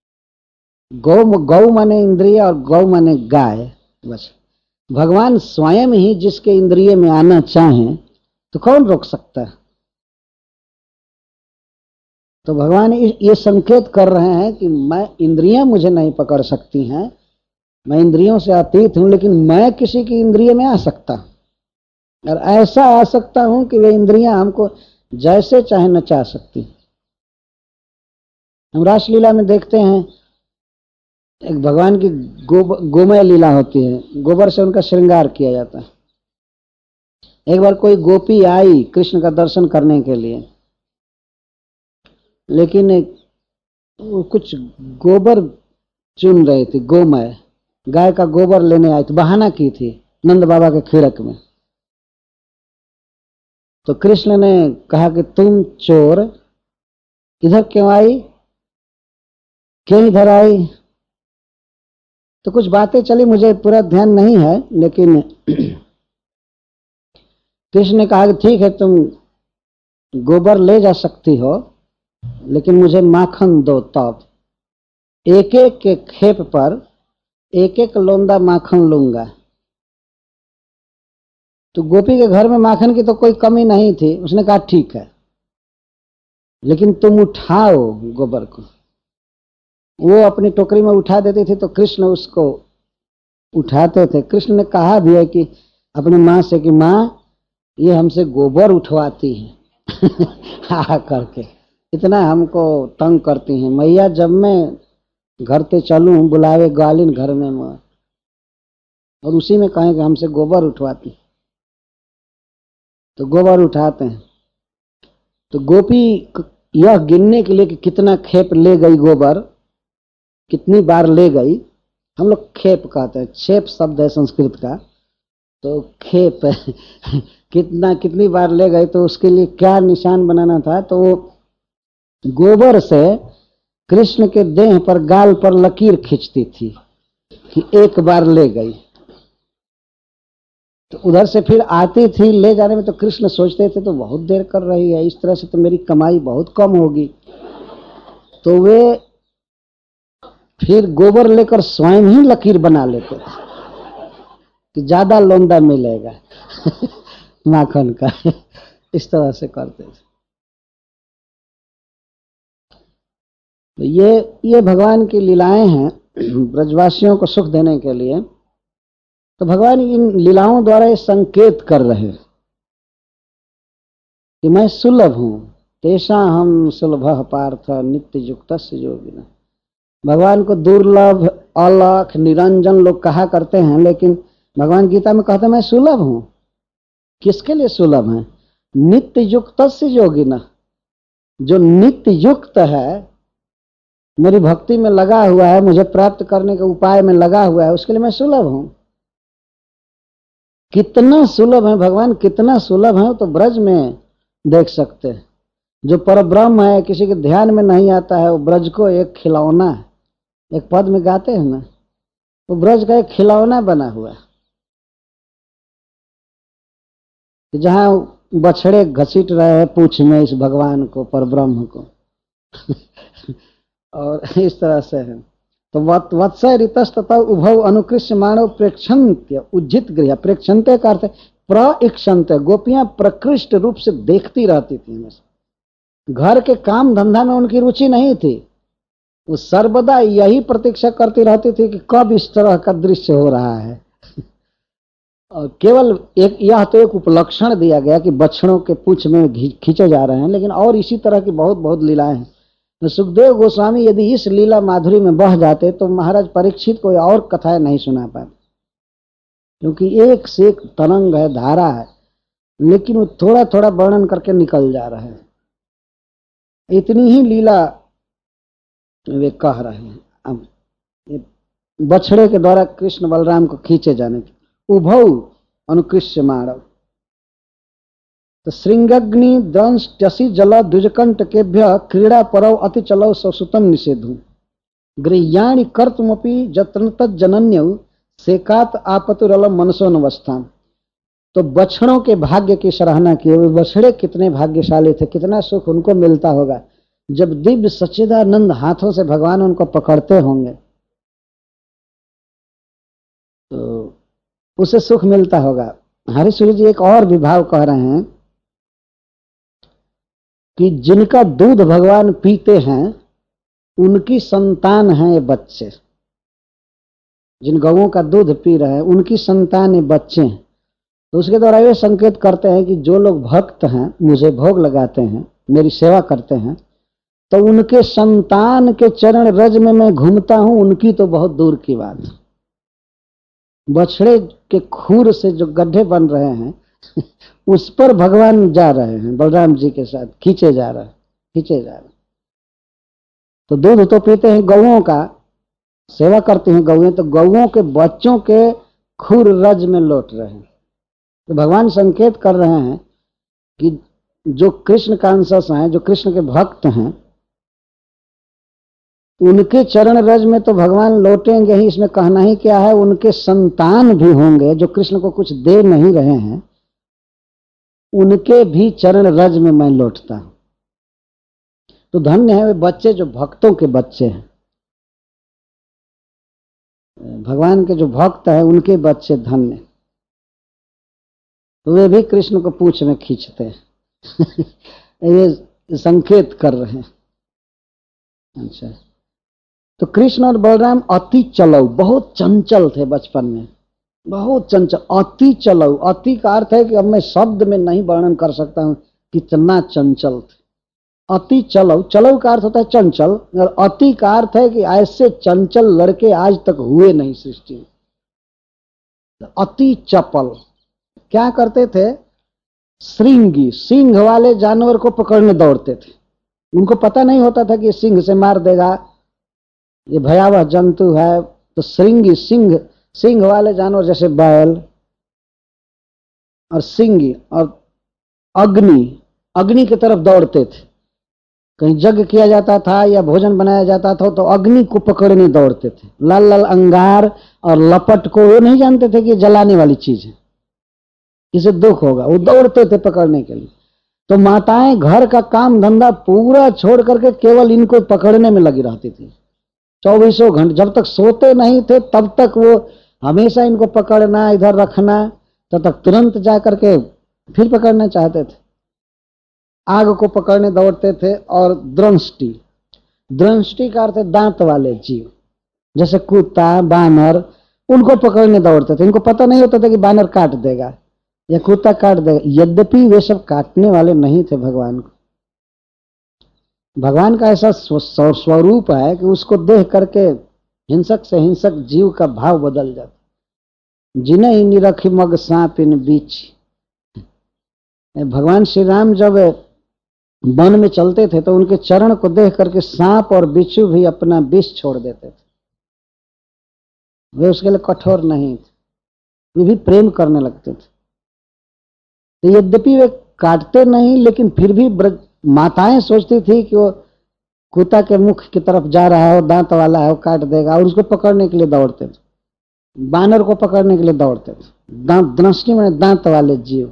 गौ माने इंद्रिय और गौ माने गाय। बस भगवान स्वयं ही जिसके इंद्रिय में आना चाहें तो कौन रोक सकता है? तो भगवान ये संकेत कर रहे हैं कि मैं, इंद्रियां मुझे नहीं पकड़ सकती हैं, मैं इंद्रियों से अतीत हूं, लेकिन मैं किसी की इंद्रिय में आ सकता हूं, और ऐसा आ सकता हूं कि वे इंद्रियां हमको जैसे चाहे नचा सकती। हम रासलीला में देखते हैं एक भगवान की गोमय लीला होती है, गोबर से उनका श्रृंगार किया जाता है। एक बार कोई गोपी आई कृष्ण का दर्शन करने के लिए, लेकिन वो कुछ गोबर चुन रही थी, गोमय गाय का गोबर लेने आई थी, बहाना की थी नंद बाबा के खिड़क में। तो कृष्ण ने कहा कि तुम चोर इधर क्यों आई, क्यों इधर आई। तो कुछ बातें चली, मुझे पूरा ध्यान नहीं है, लेकिन कृष्ण ने कहा कि ठीक है तुम गोबर ले जा सकती हो, लेकिन मुझे माखन दो। तब एक एक के खेप पर एक एक लोंदा माखन लूंगा। तो गोपी के घर में माखन की तो कोई कमी नहीं थी। उसने कहा ठीक है, लेकिन तुम उठाओ गोबर को। वो अपनी टोकरी में उठा देती थी तो कृष्ण उसको उठाते थे। कृष्ण ने कहा भी है कि अपनी माँ से कि माँ ये हमसे गोबर उठवाती है आ करके, इतना हमको तंग करती हैं। मैया जब मैं घर पे चलूं बुलावे ग्वालिन घर में और उसी में कहें कि हमसे गोबर उठवाती, तो गोबर उठाते हैं। तो गोपी यह गिनने के लिए कि कितना खेप ले गई गोबर, कितनी बार ले गई, हम लोग खेप कहते हैं, छेप शब्द है संस्कृत का, तो खेप कितनी बार ले गई, तो उसके लिए क्या निशान बनाना था। तो वो गोबर से कृष्ण के देह पर, गाल पर लकीर खींचती थी कि एक बार ले गई। तो उधर से फिर आती थी ले जाने में, तो कृष्ण सोचते थे तो बहुत देर कर रही है, इस तरह से तो मेरी कमाई बहुत कम होगी। तो वे फिर गोबर लेकर स्वयं ही लकीर बना लेते थे कि ज्यादा लौंदा मिलेगा माखन का इस तरह से करते थे। तो ये भगवान की लीलाएं हैं ब्रजवासियों को सुख देने के लिए। तो भगवान इन लीलाओं द्वारा ये संकेत कर रहे हैं कि मैं सुलभ हूं, तेषा हम सुलभ पार्थ नित्य युक्त योगिना। भगवान को दुर्लभ, अलख, निरंजन लोग कहा करते हैं, लेकिन भगवान गीता में कहते हैं मैं सुलभ हूं। किसके लिए सुलभ है? नित्य युक्त योगिना, जो नित्य युक्त है, मेरी भक्ति में लगा हुआ है, मुझे प्राप्त करने के उपाय में लगा हुआ है, उसके लिए मैं सुलभ हूं। कितना सुलभ है भगवान, कितना सुलभ है तो ब्रज में देख सकते हैं। जो परब्रह्म है, किसी के ध्यान में नहीं आता है, वो ब्रज को एक खिलौना है। एक पद में गाते हैं ना, वो ब्रज का एक खिलौना बना हुआ है, जहां बछड़े घसीट रहे हैं पूंछ में इस भगवान को, परब्रह्म को और इस तरह से है। तो वत्सय ऋतस्तता उभव अनुकृष्य मानव प्रेक्षन्त्य उज्जित गृह। प्रेक्षन्त्य का अर्थ है प्रइक्षन्त्य। गोपियां प्रकृष्ट रूप से देखती रहती थी हमेशा। घर के काम धंधा में उनकी रुचि नहीं थी, वो सर्वदा यही प्रतीक्षा करती रहती थी कि कब इस तरह का दृश्य हो रहा है और केवल एक यह तो एक उपलक्षण दिया गया कि बछड़ों के पूंछ में खींचे जा रहे हैं, लेकिन और इसी तरह की बहुत बहुत लीलाएं हैं। तो सुखदेव गोस्वामी यदि इस लीला माधुरी में बह जाते तो महाराज परीक्षित कोई और कथाएं नहीं सुना पाते, क्योंकि एक से एक तरंग है, धारा है, लेकिन वो थोड़ा थोड़ा वर्णन करके निकल जा रहे हैं। इतनी ही लीला वे कह रहे हैं। अब बछड़े के द्वारा कृष्ण बलराम को खींचे जाने की उभव अनुकृष्य मानव। तो श्रृंगग्नि दंश टसी जल द्विजकंठ केभ्य क्रीड़ा परव अति चलव ससुतम निषेधु गृह्याणि कर्तुमपि जतन तज्जनन्य सेकात आपतुरलम मनसो नवस्थान। तो बछड़ों के भाग्य की सराहना की। वे बछड़े कितने भाग्यशाली थे, कितना सुख उनको मिलता होगा जब दिव्य सच्चिदानंद हाथों से भगवान उनको पकड़ते होंगे, तो उसे सुख मिलता होगा। हरिश्री जी एक और विभाव कह रहे हैं कि जिनका दूध भगवान पीते हैं उनकी संतान है ये बच्चे। जिन गौओं का दूध पी रहे हैं उनकी संतान ये बच्चे हैं। तो उसके द्वारा ये संकेत करते हैं कि जो लोग भक्त हैं, मुझे भोग लगाते हैं, मेरी सेवा करते हैं, तो उनके संतान के चरण रज में मैं घूमता हूं, उनकी तो बहुत दूर की बात। बछड़े के खूर से जो गड्ढे बन रहे हैं, उस पर भगवान जा रहे हैं, बलराम जी के साथ खींचे जा रहे हैं, खींचे जा रहे हैं। तो दूध तो पीते हैं, गौओं का सेवा करती हैं गौएं, तो गौओं के बच्चों के खुर रज में लौट रहे हैं। तो भगवान संकेत कर रहे हैं कि जो कृष्ण का अंश हैं, जो कृष्ण के भक्त हैं, उनके चरण रज में तो भगवान लौटेंगे ही, इसमें कहना ही क्या है। उनके संतान भी होंगे जो कृष्ण को कुछ दे नहीं रहे हैं, उनके भी चरण रज में मैं लौटता हूं। तो धन्य है वे बच्चे जो भक्तों के बच्चे हैं, भगवान के जो भक्त हैं उनके बच्चे धन्य। तो वे भी कृष्ण को पूंछ में खींचते हैं। ये संकेत कर रहे हैं। अच्छा, तो कृष्ण और बलराम अति चलऊ, बहुत चंचल थे बचपन में, बहुत चंचल। अति चलऊ, अति का अर्थ है कि अब मैं शब्द में नहीं वर्णन कर सकता हूं कितना चंचल थे। अति चलऊ, चलऊ का अर्थ होता है चंचल, और अति का अर्थ है कि ऐसे चंचल लड़के आज तक हुए नहीं सृष्टि में। अति चपल। क्या करते थे? श्रृंगी, सिंह वाले जानवर को पकड़ने दौड़ते थे। उनको पता नहीं होता था कि सिंह से मार देगा, ये भयावह जंतु है। तो श्रृंगी, सिंह वाले जानवर जैसे बैल और सिंगी और अग्नि की तरफ दौड़ते थे। कहीं यज्ञ किया जाता था या भोजन बनाया जाता था तो अग्नि को पकड़ने दौड़ते थे। लाल लाल अंगार और लपट को वो नहीं जानते थे कि जलाने वाली चीज है, इसे दुख होगा, वो दौड़ते थे पकड़ने के लिए। तो माताएं घर का काम धंधा पूरा छोड़ करके केवल इनको पकड़ने में लगी रहती थी। 24 घंटे, जब तक सोते नहीं थे तब तक वो हमेशा इनको पकड़ना, इधर रखना, तब तक तुरंत जा करके फिर पकड़ना चाहते थे। आग को पकड़ने दौड़ते थे। और दृष्टि का अर्थ है दांत वाले जीव, जैसे कुत्ता, बानर, उनको पकड़ने दौड़ते थे। इनको पता नहीं होता था कि बानर काट देगा या कुत्ता काट देगा। यद्यपि वे सब काटने वाले नहीं थे भगवान को। भगवान का ऐसा स्वरूप है कि उसको देख करके हिंसक से हिंसक जीव का भाव बदल जाता। जिन्हें ही निरखी मग सांप इन बीच। भगवान श्री राम जब वन में चलते थे तो उनके चरण को देख करके सांप और बिच्छू भी अपना विष छोड़ देते थे। वे उसके लिए कठोर नहीं थे, वे भी प्रेम करने लगते थे। तो यद्यपि वे काटते नहीं, लेकिन फिर भी माताएं सोचती थी कि वो कुत्ता के मुख की तरफ जा रहा है, दांत वाला है, वो काट देगा, और उसको पकड़ने के लिए दौड़ते थे। बानर को पकड़ने के लिए दौड़ते थे। दृष्टि में दांत वाले जीव,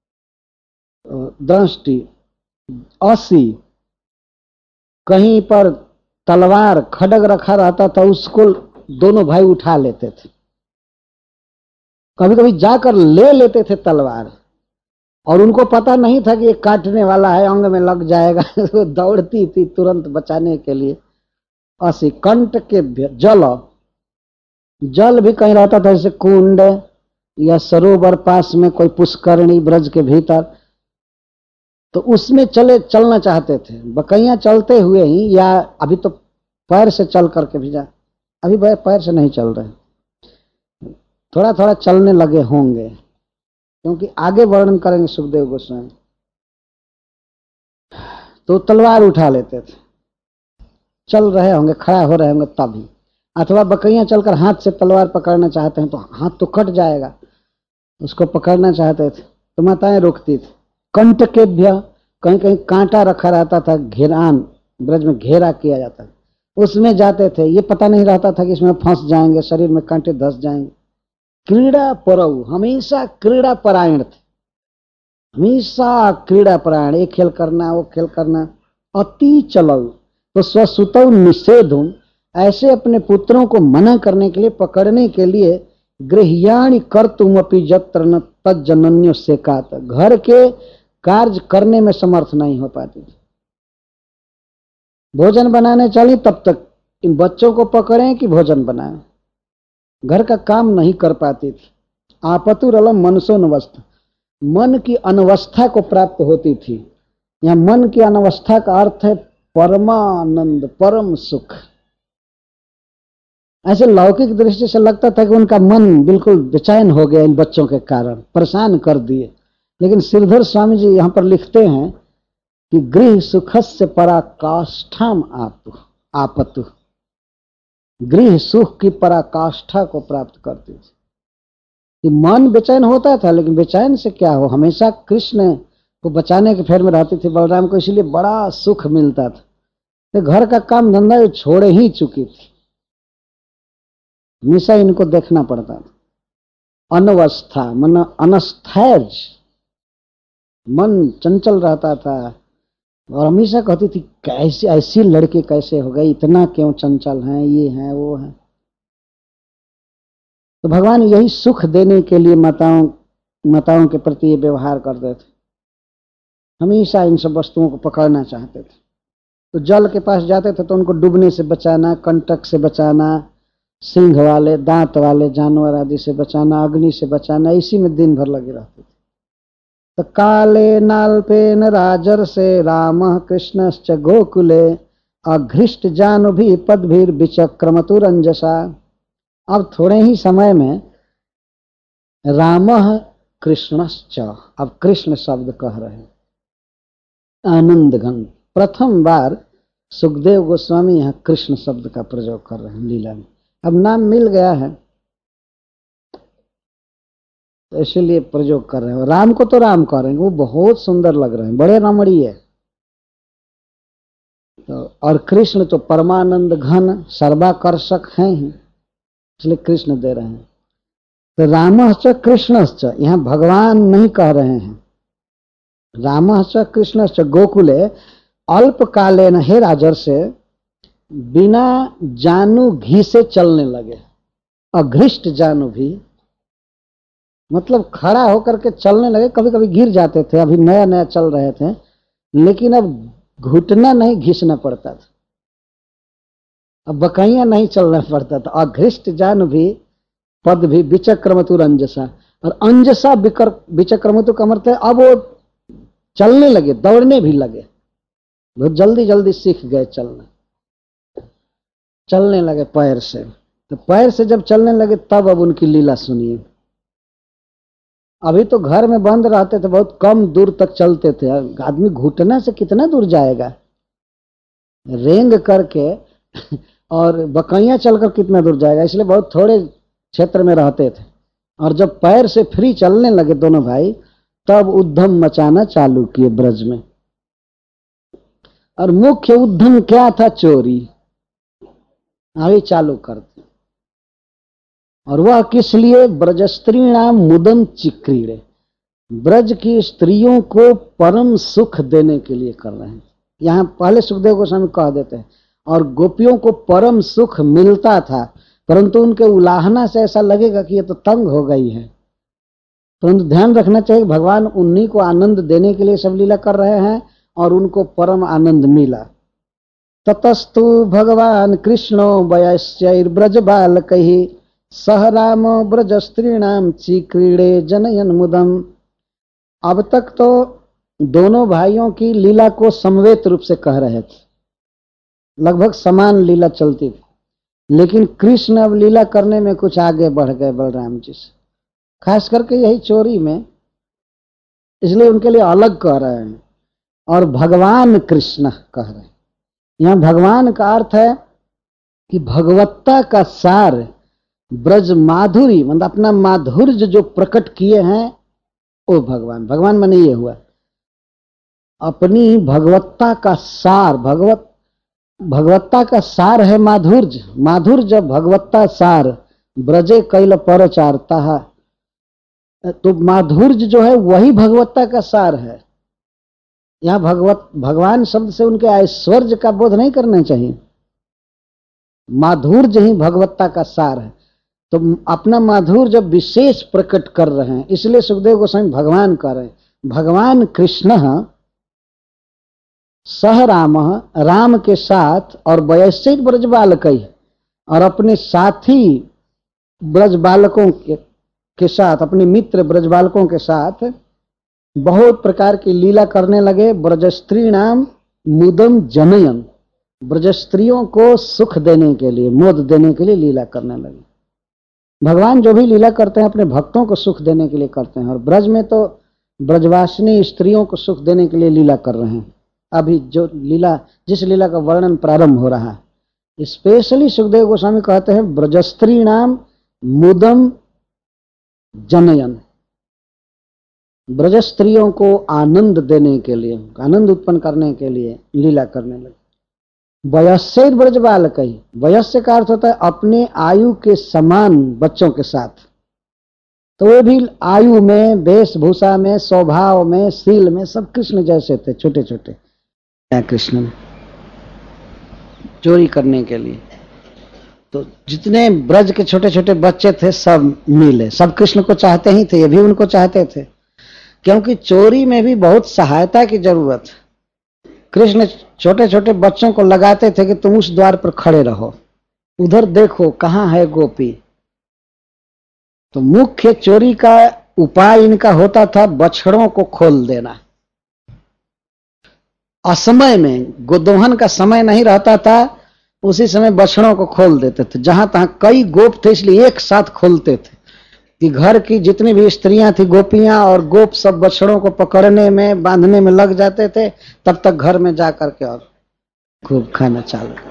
दृष्टि। असी, कहीं पर तलवार खड्ग रखा रहता था, उसको दोनों भाई उठा लेते थे। कभी कभी जाकर ले लेते थे तलवार, और उनको पता नहीं था कि ये काटने वाला है, अंग में लग जाएगा। वो दौड़ती थी तुरंत बचाने के लिए। असी, कंठ के जल भी कहीं रहता था, जैसे कुंड या सरोवर पास में, कोई पुष्करणी ब्रज के भीतर, तो उसमें चलना चाहते थे। बकैया चलते हुए ही, या अभी तो पैर से चल करके भी जा, अभी पैर से नहीं चल रहे, थोड़ा थोड़ा चलने लगे होंगे, क्योंकि आगे वर्णन करेंगे सुखदेव गोस्वामी। तो तलवार उठा लेते थे, चल रहे होंगे, खड़ा हो रहे होंगे तभी। अथवा बकैया चलकर हाथ से तलवार पकड़ना चाहते हैं तो हाथ तो कट जाएगा, उसको पकड़ना चाहते थे तो माताएं रोकती थी। कंठ के भ्य, कहीं कहीं कांटा रखा रहता था, घेरान, ब्रज में घेरा किया जाता था, उसमें जाते थे। ये पता नहीं रहता था कि इसमें फंस जाएंगे, शरीर में कांटे धस जाएंगे। क्रीड़ा परऊ, हमेशा क्रीड़ा परायण थे, हमेशा क्रीड़ा परायण, एक खेल करना, वो खेल करना। अति चलऊ, तो स्वसुतौ निषेधुम, ऐसे अपने पुत्रों को मना करने के लिए, पकड़ने के लिए, गृह्याणि कर्तुमपि यत्र न तज्जनन्यो सेकात, घर के कार्य करने में समर्थ नहीं हो पाती थी। भोजन बनाने चली तब तक इन बच्चों को पकड़ें कि भोजन बनाएं, घर का काम नहीं कर पाती थी। आपतुरलम मनसोनवस्था, मन की अनवस्था को प्राप्त होती थी। यहां मन की अनवस्था का अर्थ है परमानंद, परम सुख। ऐसे लौकिक दृष्टि से लगता था कि उनका मन बिल्कुल बेचैन हो गया इन बच्चों के कारण, परेशान कर दिए, लेकिन श्रीधर स्वामी जी यहां पर लिखते हैं कि गृह सुखस्य पराकाष्ठाम आपतु, गृह सुख की पराकाष्ठा को प्राप्त करती थी। कि मन बेचैन होता था, लेकिन बेचैन से क्या हो, हमेशा कृष्ण को बचाने के फेर में रहती थी बलराम को, इसलिए बड़ा सुख मिलता था। तो घर का काम धंधा छोड़े ही चुकी थी, हमेशा इनको देखना पड़ता था। अनवस्था मन अनस्थैर्य, मन चंचल रहता था और हमेशा कहती थी कैसे ऐसी लड़के कैसे हो गए, इतना क्यों चंचल हैं, ये हैं वो हैं। तो भगवान यही सुख देने के लिए माताओं के प्रति ये व्यवहार करते थे, हमेशा इन सब वस्तुओं को पकड़ना चाहते थे। तो जल के पास जाते थे तो उनको डूबने से बचाना, कंटक से बचाना, सिंह वाले दांत वाले जानवर आदि से बचाना, अग्नि से बचाना, इसी में दिन भर लगे रहते थे। तो काले नाल्पेन राजर से राम कृष्णश्च गोकुले अघृष्ट जानुभि पदभीर विचक्रमतुरंजसा। अब थोड़े ही समय में रामः कृष्णश्च, अब कृष्ण शब्द कह रहे हैं, आनंद घन। प्रथम बार सुखदेव गोस्वामी यहाँ कृष्ण शब्द का प्रयोग कर रहे हैं लीला में। अब नाम मिल गया है तो इसलिए प्रयोग कर रहे हैं। राम को तो राम कह रहे हैं, वो बहुत सुंदर लग रहे हैं, बड़े रमणीय है। तो और कृष्ण तो परमानंद घन सर्वाकर्षक हैं ही, इसलिए कृष्ण दे रहे हैं। तो रामश्च कृष्णश्च, यहाँ भगवान नहीं कह रहे हैं, रामश्च कृष्णश्च गोकुले अल्पकालेन, हे राजर से बिना जानू घी से चलने लगे। अघृष्ट जानू भी मतलब खड़ा होकर के चलने लगे, कभी कभी गिर जाते थे, अभी नया नया चल रहे थे, लेकिन अब घुटना नहीं घिसना पड़ता था, अब बकैया नहीं चलना पड़ता था। अघृष्ट जान भी पद भी विचक्रमतुर अंजसा, और अंजसा विचक्रमतु का मतलब अब वो चलने लगे, दौड़ने भी लगे, बहुत जल्दी जल्दी सीख गए चलना, चलने लगे पैर से। तो पैर से जब चलने लगे तब अब उनकी लीला सुनिए। अभी तो घर में बंद रहते थे, बहुत कम दूर तक चलते थे, आदमी घुटना से कितना दूर जाएगा, रेंग करके और बकैया चलकर कितना दूर जाएगा, इसलिए बहुत थोड़े क्षेत्र में रहते थे। और जब पैर से फ्री चलने लगे दोनों भाई, तब उद्यम मचाना चालू किए ब्रज में। और मुख्य उद्यम क्या था? चोरी अभी चालू करते। और वह किस लिए? ब्रजस्त्रीणाम मुदम चिक्रीड़े, ब्रज की स्त्रियों को परम सुख देने के लिए कर रहे हैं। यहाँ पहले सुखदेव गोस्वामी कह देते हैं, और गोपियों को परम सुख मिलता था, परंतु उनके उलाहना से ऐसा लगेगा कि ये तो तंग हो गई है। परंतु ध्यान रखना चाहिए, भगवान उन्हीं को आनंद देने के लिए सब लीला कर रहे हैं और उनको परम आनंद मिला। ततस्तु भगवान कृष्णो वयस्यैर्ब्रज बालकैः सह राम ब्रज स्त्रीणाम चिक्रीड़े जनयन मुदम। अब तक तो दोनों भाइयों की लीला को समवेत रूप से कह रहे थे, लगभग समान लीला चलती थी, लेकिन कृष्ण अब लीला करने में कुछ आगे बढ़ गए बलराम जी से, खास करके यही चोरी में, इसलिए उनके लिए अलग कह रहे हैं। और भगवान कृष्ण कह रहे हैं। यहां भगवान का अर्थ है कि भगवत्ता का सार, ब्रज माधुरी, मतलब अपना माधुर्य जो प्रकट किए हैं वो भगवान। भगवान माने ये हुआ अपनी भगवत्ता का सार, भगवत्ता का सार है माधुर्य। माधुर्य भगवत्ता सार ब्रजे कैल परचारता है, तो माधुर्य जो है वही भगवत्ता का सार है। यहां भगवान शब्द से उनके ऐश्वर्य का बोध नहीं करना चाहिए, माधुर्य ही भगवत्ता का सार है। तो अपना माधुर्य जब विशेष प्रकट कर रहे हैं, इसलिए सुखदेव गोस्वामी भगवान कह रहे हैं। भगवान कृष्ण सह राम, राम के साथ, और वयस्क ब्रज बालक, और अपने साथी ब्रज बालकों के साथ, अपने मित्र ब्रज बालकों के साथ बहुत प्रकार की लीला करने लगे। ब्रजस्त्री नाम मुदम जनयन, ब्रजस्त्रियों को सुख देने के लिए, मोद देने के लिए लीला करने लगे। भगवान जो भी लीला करते हैं अपने भक्तों को सुख देने के लिए करते हैं। और ब्रज में तो ब्रजवासिनी स्त्रियों को सुख देने के लिए लीला कर रहे हैं। अभी जो लीला, जिस लीला का वर्णन प्रारंभ हो रहा है, स्पेशली सुखदेव गोस्वामी कहते हैं ब्रजस्त्री नाम मुदम जनयन, ब्रज स्त्रियों को आनंद देने के लिए, आनंद उत्पन्न करने के लिए लीला करने लगे। वयस्से ब्रज बालक, वयस्य का अर्थ होता है अपने आयु के समान बच्चों के साथ। तो वे भी आयु में, वेशभूषा में, स्वभाव में, शील में सब कृष्ण जैसे थे, छोटे छोटे। कृष्ण ने चोरी करने के लिए तो जितने ब्रज के छोटे छोटे बच्चे थे सब मिले, सब कृष्ण को चाहते ही थे, ये भी उनको चाहते थे, क्योंकि चोरी में भी बहुत सहायता की जरूरत है। कृष्ण छोटे छोटे बच्चों को लगाते थे कि तुम उस द्वार पर खड़े रहो, उधर देखो कहां है गोपी। तो मुख्य चोरी का उपाय इनका होता था बछड़ों को खोल देना। असमय में, गोदोहन का समय नहीं रहता था, उसी समय बछड़ों को खोल देते थे। जहां तहां कई गोप थे इसलिए एक साथ खोलते थे कि घर की जितनी भी स्त्रियां थी, गोपियां और गोप, सब बछड़ों को पकड़ने में, बांधने में लग जाते थे। तब तक घर में जा करके और खूब खाना चालू कर।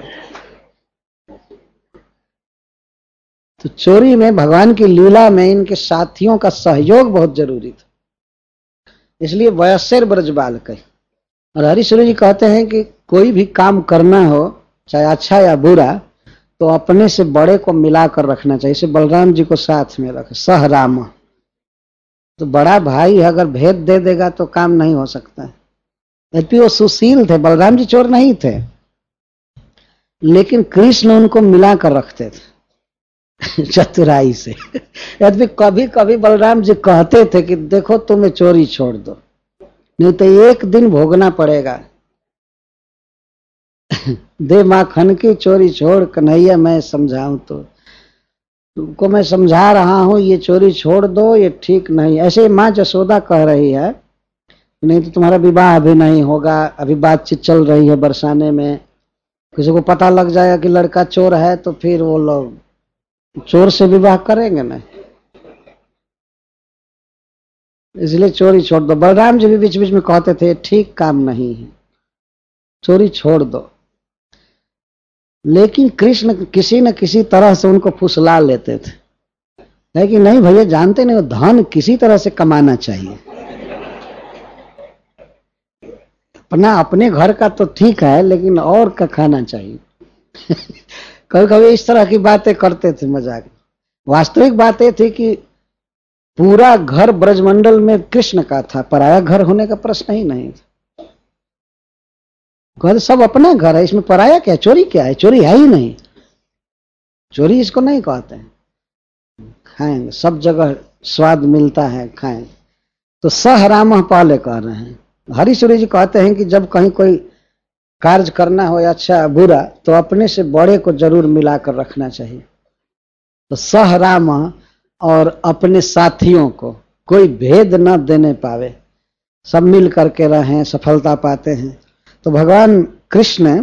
तो चोरी में, भगवान की लीला में इनके साथियों का सहयोग बहुत जरूरी था, इसलिए वयस्सेर ब्रज बालक। और हरिश्वरी जी कहते हैं कि कोई भी काम करना हो, चाहे अच्छा या बुरा, तो अपने से बड़े को मिलाकर रखना चाहिए। इसे बलराम जी को साथ में रखे, सह राम। तो बड़ा भाई अगर भेद दे देगा तो काम नहीं हो सकता। यद्यपि वो सुशील थे, बलराम जी चोर नहीं थे, लेकिन कृष्ण उनको मिलाकर रखते थे चतुराई से। यद्यपि कभी कभी बलराम जी कहते थे कि देखो तुम्हें चोरी छोड़ दो, नहीं तो एक दिन भोगना पड़ेगा। दे माखन की चोरी छोड़ कन्हैया, मैं समझाऊं तो तुमको मैं समझा रहा हूं, ये चोरी छोड़ दो, ये ठीक नहीं। ऐसे माँ जसोदा कह रही है, नहीं तो तुम्हारा विवाह अभी नहीं होगा, अभी बातचीत चल रही है बरसाने में, किसी को पता लग जाएगा कि लड़का चोर है तो फिर वो लोग चोर से विवाह करेंगे ना, इसलिए चोरी छोड़ दो। बलराम जी भी बीच बीच में कहते थे ठीक काम नहीं है, चोरी छोड़ दो। लेकिन कृष्ण किसी न किसी तरह से उनको फुसला लेते थे, है कि नहीं भैया, जानते नहीं, धन किसी तरह से कमाना चाहिए। अपने घर का तो ठीक है, लेकिन और का खाना चाहिए। कभी कभी इस तरह की बातें करते थे मजाक। वास्तविक बात यह थी कि पूरा घर ब्रजमंडल में कृष्ण का था, पराया घर होने का प्रश्न ही नहीं था। कहते सब अपना घर है, इसमें पराया क्या है, चोरी क्या है, चोरी है ही नहीं, चोरी इसको नहीं कहते हैं। खाएंगे, सब जगह स्वाद मिलता है, खाएं। तो सह राम पाले कह रहे हैं। हरिश्वरी जी कहते हैं कि जब कहीं कोई कार्य करना हो अच्छा बुरा, तो अपने से बड़े को जरूर मिलाकर रखना चाहिए। तो सह राम और अपने साथियों को कोई भेद न देने पावे, सब मिल करके रहें, सफलता पाते हैं। तो भगवान कृष्ण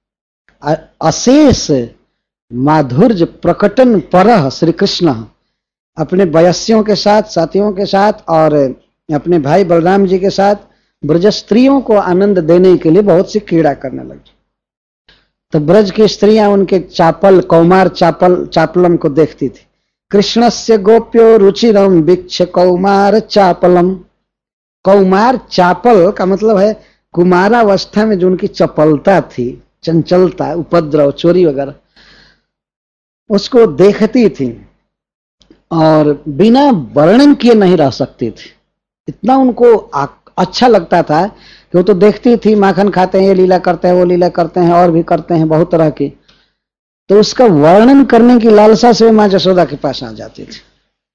अशेष माधुर्य प्रकटन परह श्री कृष्ण अपने वयस्यों के साथ, साथियों के साथ और अपने भाई बलराम जी के साथ ब्रज स्त्रियों को आनंद देने के लिए बहुत सी क्रीड़ा करने लगी। तो ब्रज की स्त्रियां उनके चापल, कौमार चापलम को देखती थी। कृष्णस्य गोप्यो रुचिरम वीक्ष कौमार चापलम। कौमार चापल का मतलब है कुमारावस्था में जो उनकी चपलता थी, चंचलता, उपद्रव, चोरी वगैरह, उसको देखती थी और बिना वर्णन किए नहीं रह सकती थी। इतना उनको अच्छा लगता था कि वो तो देखती थी, माखन खाते हैं, ये लीला करते हैं, वो लीला करते हैं, और भी करते हैं बहुत तरह की। तो उसका वर्णन करने की लालसा से मां जसोदा के पास आ जाती थी।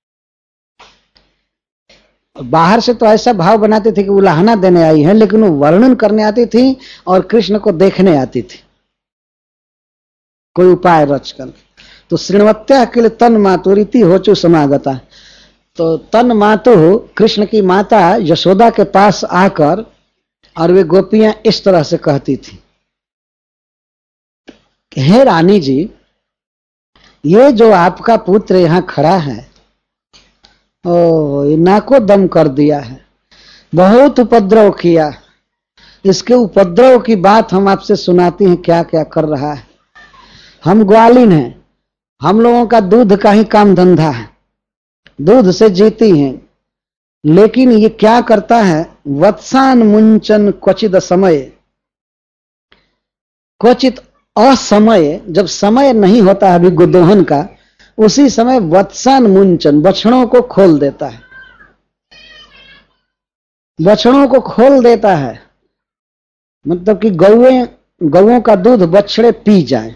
बाहर से तो ऐसा भाव बनाती थी कि उलाहना देने आई है, लेकिन वो वर्णन करने आती थी और कृष्ण को देखने आती थी कोई उपाय रचकर। तो श्रृणवत्या के लिए तन मातु रीति होचु समागता। तो तन मातु कृष्ण की माता यशोदा के पास आकर और वे गोपियां इस तरह से कहती थी, हे रानी जी, ये जो आपका पुत्र यहां खड़ा है, ओ, ये नाको दम कर दिया है। बहुत उपद्रव किया। इसके उपद्रव की बात हम आपसे सुनाती हैं, क्या क्या कर रहा है। हम ग्वालिन हैं, हम लोगों का दूध का ही काम धंधा है, दूध से जीती हैं। लेकिन ये क्या करता है, वत्सान मुंचन क्वचित समय, क्वचित असमय, जब समय नहीं होता अभी गोदोहन का, उसी समय वत्सान मुंचन, बछड़ों को खोल देता है, बछड़ों को खोल देता है। मतलब कि गौओं का दूध बछड़े पी जाए।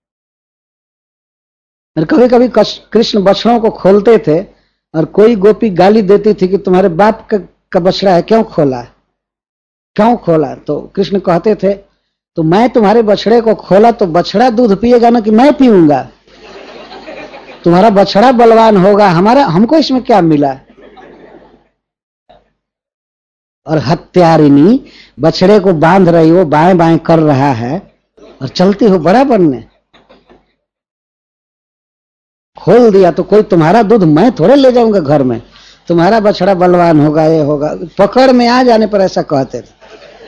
और कभी कभी कृष्ण बछड़ों को खोलते थे और कोई गोपी गाली देती थी कि तुम्हारे बाप का बछड़ा है, क्यों खोला, क्यों खोला। तो कृष्ण कहते थे, तो मैं तुम्हारे बछड़े को खोला तो बछड़ा दूध पिएगा ना कि मैं पीऊंगा। तुम्हारा बछड़ा बलवान होगा, हमको इसमें क्या मिला। और हत्यारिणी बछड़े को बांध रही हो, बाएं बाएं कर रहा है और चलती हो बराबर ने, खोल दिया तो कोई तुम्हारा दूध मैं थोड़े ले जाऊंगा घर में, तुम्हारा बछड़ा बलवान होगा, ये होगा। पकड़ में आ जाने पर ऐसा कहते थे।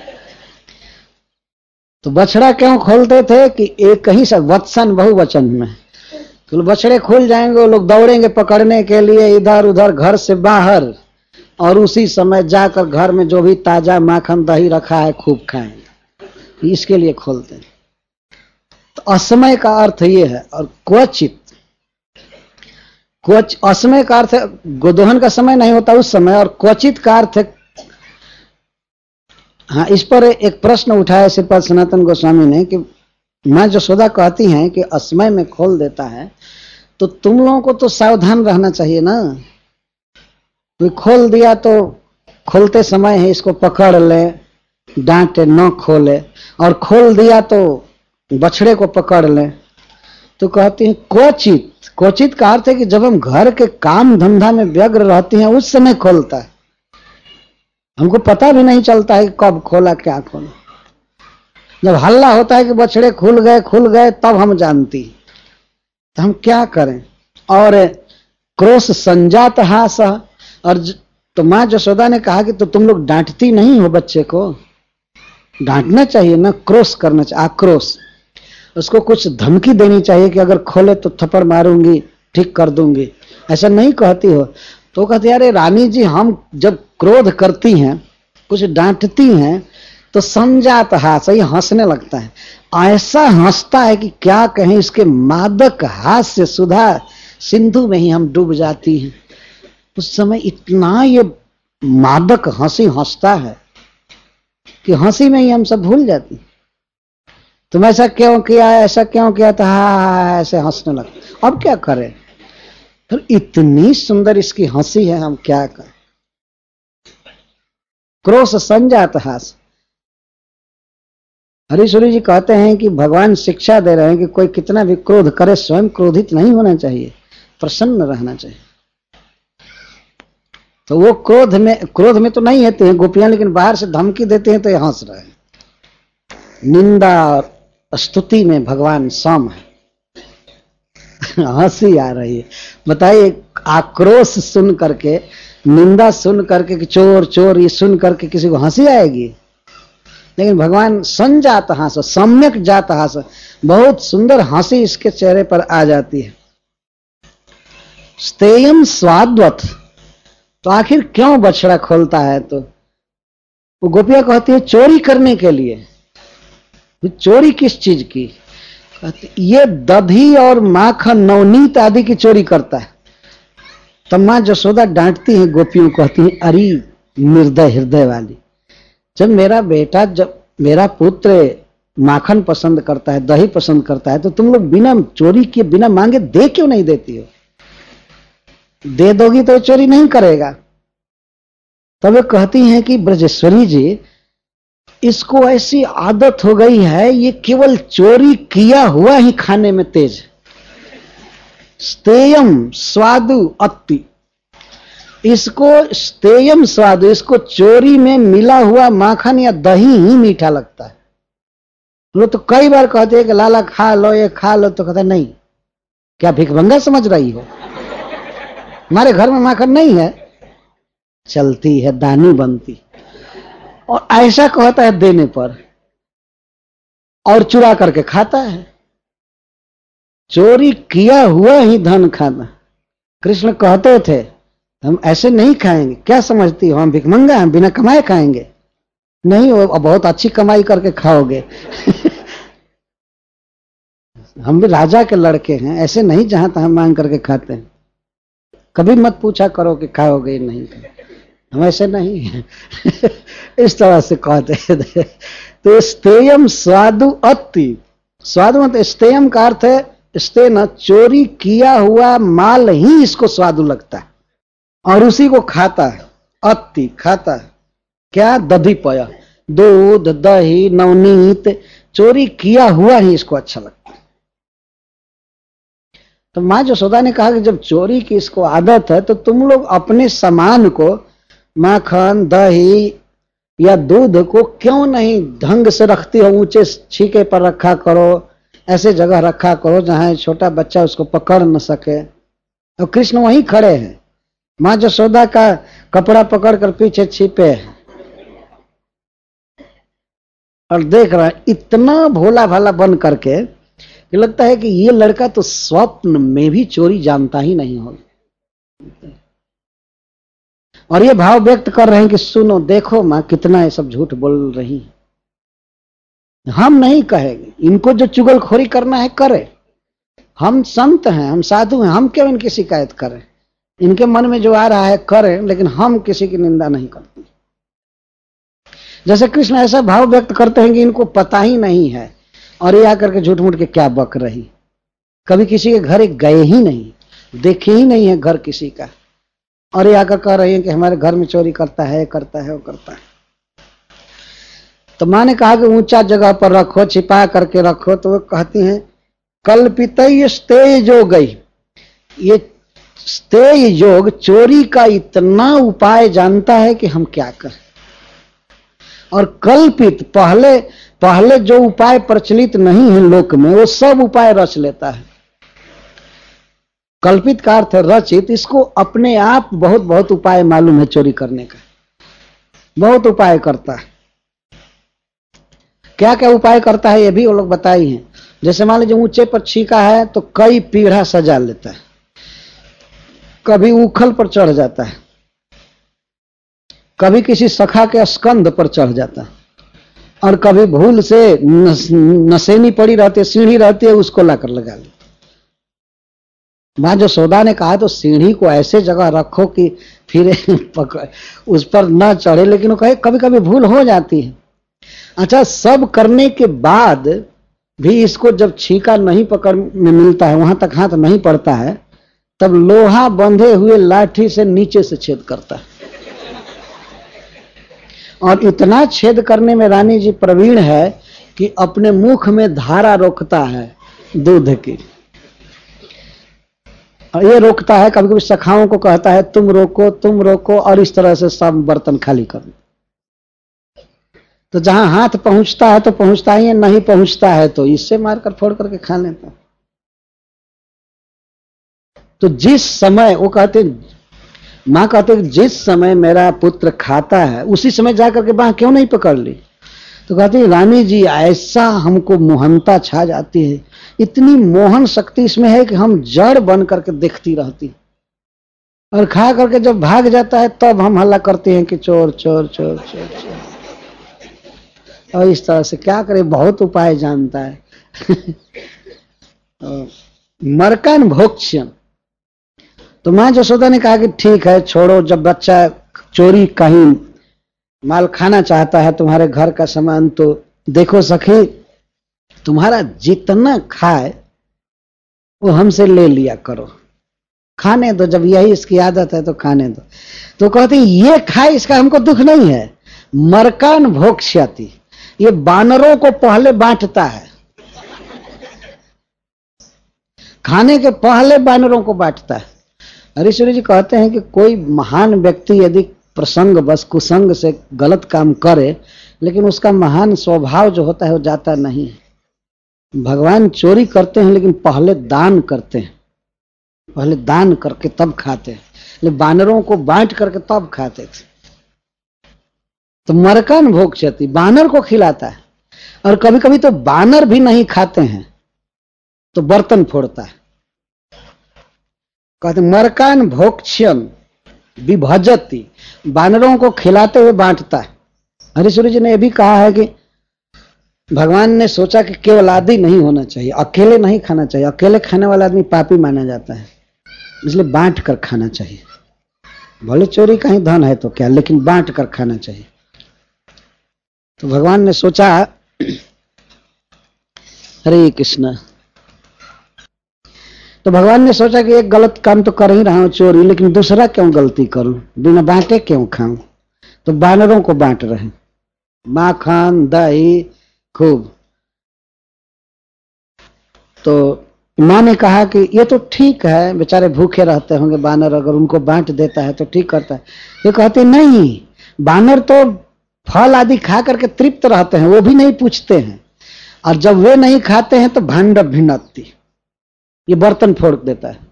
तो बछड़ा क्यों खोलते थे कि एक ही सब वत्सन बहुवचन में, तो बछड़े खुल जाएंगे, वो लोग दौड़ेंगे पकड़ने के लिए इधर उधर घर से बाहर, और उसी समय जाकर घर में जो भी ताजा माखन दही रखा है खूब खाएंगे, इसके लिए खोलते हैं। तो असमय का अर्थ ये है। और क्वचित, असमय का अर्थ है गोदोहन का समय नहीं होता उस समय, और क्वचित का अर्थ है, हाँ, इस पर एक प्रश्न उठाया श्रीपाद सनातन गोस्वामी ने कि माँ जसोदा कहती हैं कि असमय में खोल देता है, तो तुम लोगों को तो सावधान रहना चाहिए ना। कोई खोल दिया तो खोलते समय है इसको पकड़ ले, डांटे न खोले, और खोल दिया तो बछड़े को पकड़ ले। तो कहती है क्वचित, क्वचित का अर्थ है कि जब हम घर के काम धंधा में व्यग्र रहते हैं उस समय खोलता है, हमको पता भी नहीं चलता है कि कब खोला क्या खोला। जब हल्ला होता है कि बछड़े खुल गए तब हम जानती, तो हम क्या करें। और क्रोश संजात हास, और तो माँ जसोदा ने कहा कि तो तुम लोग डांटती नहीं हो बच्चे को, डांटना चाहिए ना, क्रोश करना चाहिए, आक्रोश, उसको कुछ धमकी देनी चाहिए कि अगर खोले तो थप्पड़ मारूंगी, ठीक कर दूंगी, ऐसा नहीं कहती हो। तो कहती अरे रानी जी, हम जब क्रोध करती हैं, कुछ डांटती हैं, तो संजात हास, ये हंसने लगता है, ऐसा हंसता है कि क्या कहें, इसके मादक हास्य सुधा सिंधु में ही हम डूब जाती हैं। उस समय इतना ये मादक हंसी हंसता है कि हंसी में ही हम सब भूल जाती हैं। तुम ऐसा क्यों किया, ऐसा क्यों किया, था ऐसे हंसने लगता। अब क्या करें, तो इतनी सुंदर इसकी हंसी है, हम क्या करें। क्रोश संजात हास। हरीश्वरी जी कहते हैं कि भगवान शिक्षा दे रहे हैं कि कोई कितना भी क्रोध करे, स्वयं क्रोधित नहीं होना चाहिए, प्रसन्न रहना चाहिए। तो वो क्रोध में तो नहीं होते हैं गोपियां, लेकिन बाहर से धमकी देते हैं तो ये हंस रहे हैं। निंदा और स्तुति में भगवान सम है। हंसी आ रही है, बताइए, आक्रोश सुन करके, निंदा सुन करके कि चोर चोर, ये सुन करके किसी को हंसी आएगी। लेकिन भगवान संजात हास, सम्यक जात हास, बहुत सुंदर हंसी इसके चेहरे पर आ जाती है। स्तेयम स्वाद्वत, तो आखिर क्यों बछड़ा खोलता है, तो वो गोपियां कहती है चोरी करने के लिए। चोरी किस चीज की, ये दधी और माखन नवनीत आदि की चोरी करता है। तब मां जसोदा डांटती है गोपियों, कहती है अरे निर्दय हृदय वाली, जब मेरा बेटा, जब मेरा पुत्र माखन पसंद करता है, दही पसंद करता है, तो तुम लोग बिना चोरी किए, बिना मांगे दे क्यों नहीं देती हो। दे दोगी तो चोरी नहीं करेगा। तब वे कहती हैं कि ब्रजेश्वरी जी, इसको ऐसी आदत हो गई है, ये केवल चोरी किया हुआ ही खाने में तेज। स्तेयम स्वादु अति, इसको स्तेयम स्वादु, इसको चोरी में मिला हुआ माखन या दही ही मीठा लगता है। लोग तो कई बार कहते हैं कि लाला खा लो, ये खा लो, तो कहता नहीं, क्या भिखमंगा समझ रही हो, हमारे घर में माखन नहीं है। चलती है, दानी बनती। और ऐसा कहता है देने पर, और चुरा करके खाता है। चोरी किया हुआ ही धन खाना। कृष्ण कहते थे हम ऐसे नहीं खाएंगे, क्या समझती हो हम भिखमंगा हैं, बिना कमाए खाएंगे? नहीं, वो बहुत अच्छी कमाई करके खाओगे। हम भी राजा के लड़के हैं, ऐसे नहीं जहां तहां मांग करके खाते हैं। कभी मत पूछा करो कि खाओगे नहीं, हम ऐसे नहीं हैं। इस तरह से कहते थे। तो स्तेयम स्वादु अति, स्वादु मतलब स्तेयम का अर्थ है स्ते न, चोरी किया हुआ माल ही इसको स्वादु लगता है और उसी को खाता है। अति खाता है क्या? दधी पया, दूध दही नवनीत, चोरी किया हुआ ही इसको अच्छा लगता है। तो मां यशोदा ने कहा कि जब चोरी की इसको आदत है तो तुम लोग अपने सामान को, माखन दही या दूध को क्यों नहीं ढंग से रखती हो? ऊंचे छीके पर रखा करो, ऐसे जगह रखा करो जहां छोटा बच्चा उसको पकड़ न सके। और कृष्ण वहीं खड़े हैं, मां यशोदा का कपड़ा पकड़ कर पीछे छिपे हैं और देख रहा है, इतना भोला भाला बन करके कि लगता है कि ये लड़का तो स्वप्न में भी चोरी जानता ही नहीं होगा। और ये भाव व्यक्त कर रहे हैं कि सुनो देखो मां कितना ये सब झूठ बोल रही है। हम नहीं कहेंगे, इनको जो चुगलखोरी करना है करे, हम संत हैं, हम साधु हैं, हम क्यों इनकी शिकायत करें? इनके मन में जो आ रहा है करें, लेकिन हम किसी की निंदा नहीं करते। जैसे कृष्ण ऐसा भाव व्यक्त करते हैं कि इनको पता ही नहीं है और ये आकर के झूठ मूठ के क्या बक रही, कभी किसी के घर गए ही नहीं, देखे ही नहीं है घर किसी का, और ये आकर कह रही है कि हमारे घर में चोरी करता है, करता है, वो करता है। तो मां ने कहा कि ऊंचा जगह पर रखो, छिपा करके रखो। तो वो कहती हैं कल्पित स्तेय जो गई, ये स्तेय योग चोरी का इतना उपाय जानता है कि हम क्या करें। और कल्पित पहले जो उपाय प्रचलित नहीं है लोक में, वो सब उपाय रच लेता है। कल्पित का अर्थ है रचित। इसको अपने आप बहुत बहुत उपाय मालूम है चोरी करने का, बहुत उपाय करता है। क्या क्या उपाय करता है ये भी वो लोग बताए हैं। जैसे मान लीजिए ऊंचे पर छीका है तो कई पीढ़ा सजा लेता है, कभी उखल पर चढ़ जाता है, कभी किसी सखा के स्कंध पर चढ़ जाता है, और कभी भूल से नसेनी पड़ी रहती है, सीढ़ी रहती है, उसको लाकर लगा लेता। मां यशोदा ने कहा तो सीढ़ी को ऐसे जगह रखो कि फिर उस पर न चढ़े, लेकिन वो कहे कभी कभी भूल हो जाती है। अच्छा, सब करने के बाद भी इसको जब छीका नहीं पकड़ में मिलता है, वहां तक हाथ नहीं पड़ता है, तब लोहा बंधे हुए लाठी से नीचे से छेद करता है। और इतना छेद करने में रानी जी प्रवीण है कि अपने मुख में धारा रोकता है दूध की, और ये रोकता है। कभी कभी सखाओं को कहता है तुम रोको, तुम रोको, और इस तरह से सब बर्तन खाली कर। तो जहां हाथ पहुंचता है तो पहुंचता ही है, नहीं पहुंचता है तो इससे मारकर फोड़ करके खा लेता। तो जिस समय वो कहते, मां कहते जिस समय मेरा पुत्र खाता है उसी समय जाकर के बाह क्यों नहीं पकड़ ली? तो कहती रानी जी ऐसा हमको मोहनता छा जाती है, इतनी मोहन शक्ति इसमें है कि हम जड़ बन करके देखती रहती, और खा करके जब भाग जाता है तब हम हल्ला करते हैं कि चोर चोर चोर चोर चोर। और इस तरह से क्या करे, बहुत उपाय जानता है। मरकान भोक्ष्यम। तो मां यशोदा ने कहा कि ठीक है छोड़ो, जब बच्चा चोरी कहीं माल खाना चाहता है तुम्हारे घर का सामान, तो देखो सखी तुम्हारा जितना खाए वो हमसे ले लिया करो, खाने दो, जब यही इसकी आदत है तो खाने दो। तो कहते ये खाए इसका हमको दुख नहीं है। मरकान भोक्ष्यति, ये बानरों को पहले बांटता है, खाने के पहले बानरों को बांटता है। ऋषि जी कहते हैं कि कोई महान व्यक्ति यदि प्रसंग बस कुसंग से गलत काम करे, लेकिन उसका महान स्वभाव जो होता है वो जाता नहीं है। भगवान चोरी करते हैं लेकिन पहले दान करते हैं, पहले दान करके तब खाते हैं, लेकिन बानरों को बांट करके तब खाते थे। तो मरकान भोक्ष्यति, बानर को खिलाता है। और कभी कभी तो बानर भी नहीं खाते हैं तो बर्तन फोड़ता है। कहते मरकान भोक्ष्यम विभजति, बानरों को खिलाते हुए बांटता है। हरीश्वरी जी ने यह भी कहा है कि भगवान ने सोचा कि केवल आदि नहीं होना चाहिए, अकेले नहीं खाना चाहिए। अकेले खाने वाला आदमी पापी माना जाता है, इसलिए बांट कर खाना चाहिए। भले चोरी का ही धन है तो क्या, लेकिन बांट कर खाना चाहिए। तो भगवान ने सोचा, हरे कृष्ण, तो भगवान ने सोचा कि एक गलत काम तो कर ही रहा हूं चोरी, लेकिन दूसरा क्यों गलती करूं, बिना बांटे क्यों खाऊं। तो बानरों को बांट रहे, माखन दही खूब। तो माँ ने कहा कि ये तो ठीक है, बेचारे भूखे रहते होंगे बानर, अगर उनको बांट देता है तो ठीक करता है। ये कहते नहीं, बानर तो फल आदि खा करके तृप्त रहते हैं, वो भी नहीं पूछते हैं। और जब वे नहीं खाते हैं तो भांड भिन्नति, ये बर्तन फोड़ देता है।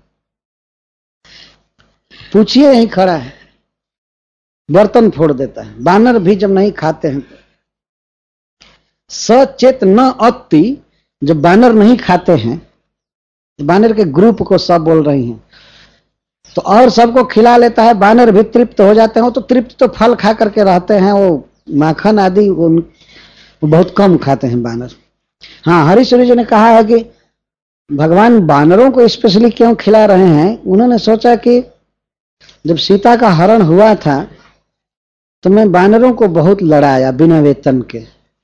पूछिए, यहीं खड़ा है, बर्तन फोड़ देता है। बानर भी जब नहीं खाते हैं तो सचेत न अति, जब बानर नहीं खाते हैं, बानर के ग्रुप को सब बोल रही हैं, तो और सबको खिला लेता है। बानर भी तृप्त हो जाते हैं। तो तृप्त तो फल खा करके रहते हैं, वो माखन आदि वो बहुत कम खाते हैं बानर। हाँ, हरीश्वरी जी ने कहा है कि भगवान बानरों को स्पेशली क्यों खिला रहे हैं। उन्होंने सोचा कि जब सीता का हरण हुआ था तो मैं बानरों को बहुत लड़ाया बिना वेतन के।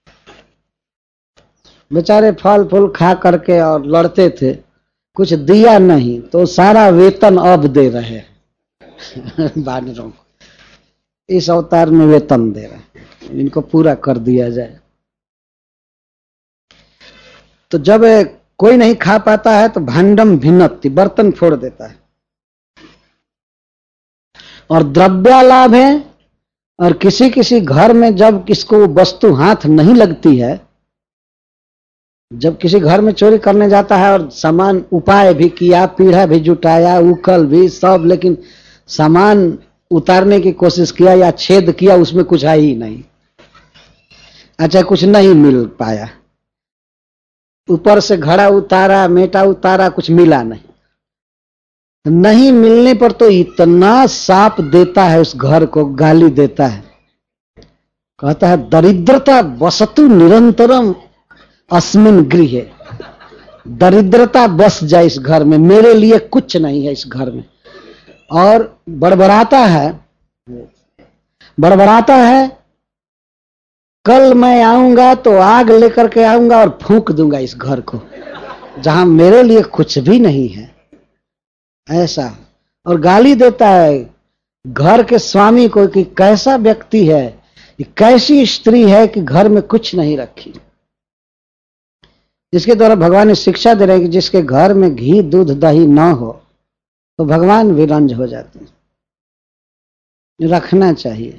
बेचारे फल फूल खा करके और लड़ते थे, कुछ दिया नहीं, तो सारा वेतन अब दे रहे बानरों को। इस अवतार में वेतन दे रहे, इनको पूरा कर दिया जाए। तो जब कोई नहीं खा पाता है तो भांडम भिन्नति, बर्तन फोड़ देता है। और द्रव्यालाभ है, और किसी किसी घर में जब किसको वस्तु हाथ नहीं लगती है, जब किसी घर में चोरी करने जाता है और सामान उपाय भी किया, पीढ़ा भी जुटाया, उकल भी सब, लेकिन सामान उतारने की कोशिश किया या छेद किया, उसमें कुछ है ही नहीं। अच्छा, कुछ नहीं मिल पाया, ऊपर से घड़ा उतारा, मेटा उतारा, कुछ मिला नहीं। नहीं मिलने पर तो इतना साप देता है उस घर को, गाली देता है, कहता है दरिद्रता वसतु निरंतरम अस्मिन गृह, दरिद्रता बस जाए इस घर में, मेरे लिए कुछ नहीं है इस घर में। और बड़बड़ाता है, कल मैं आऊंगा तो आग लेकर के आऊंगा और फूंक दूंगा इस घर को, जहां मेरे लिए कुछ भी नहीं है, ऐसा। और गाली देता है घर के स्वामी को कि कैसा व्यक्ति है, कैसी स्त्री है कि घर में कुछ नहीं रखी। जिसके द्वारा भगवान ने शिक्षा दे रहे हैं कि जिसके घर में घी दूध दही ना हो तो भगवान विरंज हो जाते हैं, रखना चाहिए।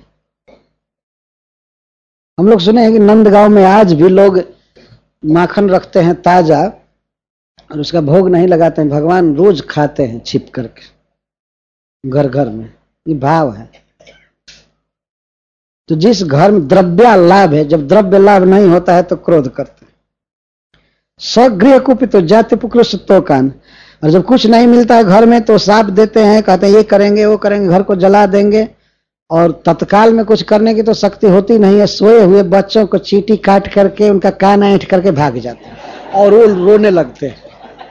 हम लोग सुने हैं कि नंदगांव में आज भी लोग माखन रखते हैं ताजा और उसका भोग नहीं लगाते हैं, भगवान रोज खाते हैं छिप करके घर घर में। ये भाव है। तो जिस घर में द्रव्य लाभ है, जब द्रव्य लाभ नहीं होता है तो क्रोध करते हैं। स्वगृह कुपित जाति पुकृष्टो कान, और जब कुछ नहीं मिलता है घर में तो साप देते हैं, कहते हैं ये करेंगे वो करेंगे, घर को जला देंगे। और तत्काल में कुछ करने की तो शक्ति होती नहीं है, सोए हुए बच्चों को चींटी काट करके उनका कान ऐंठ करके भाग जाते हैं और वो रोने लगते हैं।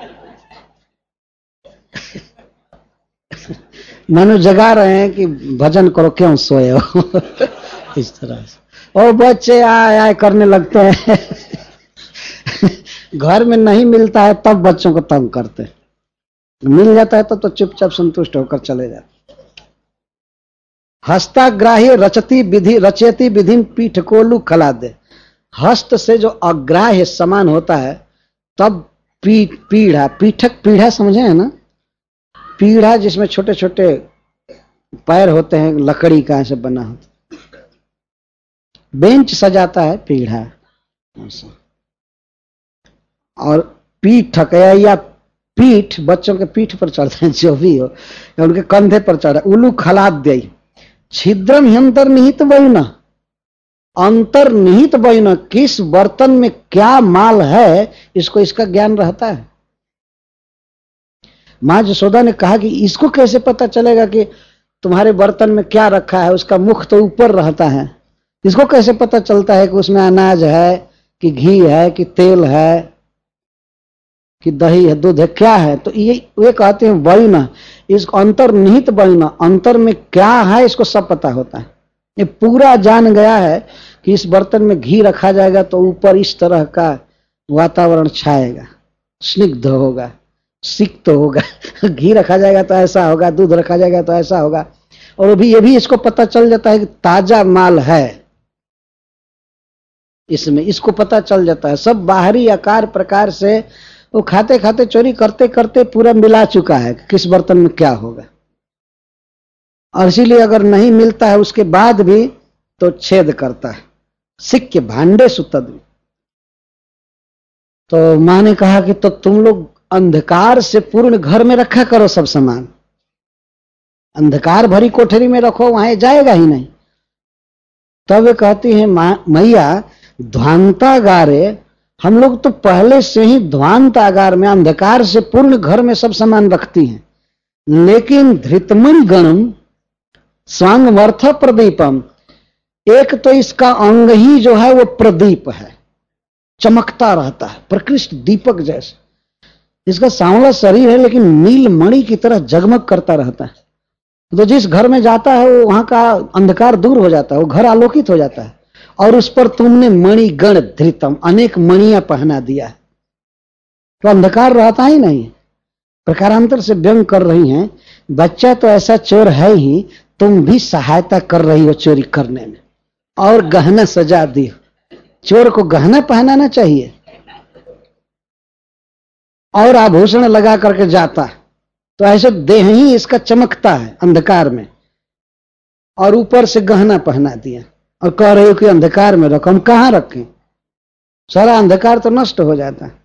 मनु जगा रहे हैं कि भजन करो, क्यों सोए हो इस तरह से। और बच्चे आए आए करने लगते हैं घर में नहीं मिलता है तब बच्चों को तंग करते हैं, मिल जाता है तो चुपचाप संतुष्ट होकर चले जाते। हस्ताग्राह्य रचयति विधि पीठ कोलू खला दे, हस्त से जो अग्राह्य समान होता है तब पीढ़ा, पीढ़ा समझे है ना, पीढ़ा जिसमें छोटे छोटे पैर होते हैं, लकड़ी का ऐसे बना होता, बेंच सजाता है पीढ़ा। और पीठक या पीठ, बच्चों के पीठ पर चढ़ते हैं जो भी हो, या उनके कंधे पर चढ़ा, उलू खलाद दे छिद्रम हिंतर निहित वही ना, अंतर्निहित वैन, किस बर्तन में क्या माल है इसको इसका ज्ञान रहता है। मां यशोदा ने कहा कि इसको कैसे पता चलेगा कि तुम्हारे बर्तन में क्या रखा है, उसका मुख तो ऊपर रहता है, इसको कैसे पता चलता है कि उसमें अनाज है कि घी है कि तेल है कि दही है, दूध है, क्या है। तो ये कहते हैं वैन, इसको अंतर्निहित वैन, अंतर में क्या है इसको सब पता होता है। ये पूरा जान गया है कि इस बर्तन में घी रखा जाएगा तो ऊपर इस तरह का वातावरण छाएगा, स्निग्ध होगा, सिक्त होगा घी रखा जाएगा तो ऐसा होगा, दूध रखा जाएगा तो ऐसा होगा। और भी ये भी इसको पता चल जाता है कि ताजा माल है इसमें, इसको पता चल जाता है। सब बाहरी आकार प्रकार से वो खाते खाते चोरी करते करते पूरा मिला चुका है कि किस बर्तन में क्या होगा। और इसीलिए अगर नहीं मिलता है उसके बाद भी तो छेद करता है। सिक्के भांडे सुतद। तो मां ने कहा कि तो तुम लोग अंधकार से पूर्ण घर में रखा करो सब सामान, अंधकार भरी कोठरी में रखो, वहां जाएगा ही नहीं। तब वे कहती हैं मैया ध्वांतागारे, हम लोग तो पहले से ही ध्वांतागार में अंधकार से पूर्ण घर में सब सामान रखती हैं, लेकिन धृतमणि गणम स्वांगमर्थ प्रदीपम, एक तो इसका अंग ही जो है वो प्रदीप है, चमकता रहता है प्रकृष्ट दीपक जैसे। इसका सांवला शरीर है लेकिन नील मणि की तरह जगमग करता रहता है। तो जिस घर में जाता है वो वहां का अंधकार दूर हो जाता है, वो घर आलोकित हो जाता है। और उस पर तुमने मणि गण धृतम, अनेक मणियां पहना दिया है तो अंधकार रहता ही नहीं। प्रकारांतर से व्यंग कर रही हैं, बच्चा तो ऐसा चोर है ही, तुम भी सहायता कर रही हो चोरी करने में और गहना सजा दी। चोर को गहना पहनाना चाहिए और आभूषण लगा करके जाता है, तो ऐसे देह ही इसका चमकता है अंधकार में, और ऊपर से गहना पहना दिया और कह रहे हो कि अंधकार में रखो। हम कहां रखें, सारा अंधकार तो नष्ट हो जाता है।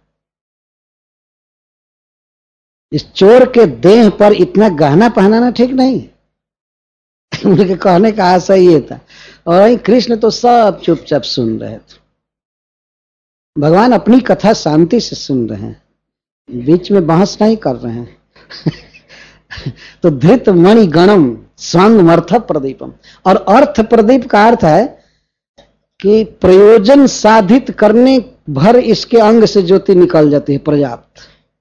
इस चोर के देह पर इतना गहना पहनाना ठीक नहीं। उनके कहने का आशय ये था। और कृष्ण तो सब चुपचाप सुन रहे थे। भगवान अपनी कथा शांति से सुन रहे हैं, बीच में बहस नहीं कर रहे हैं। तो धृत मणि गणम स्वांगमर्थ प्रदीपम, और अर्थ प्रदीप का अर्थ है कि प्रयोजन साधित करने भर इसके अंग से ज्योति निकल जाती है पर्याप्त।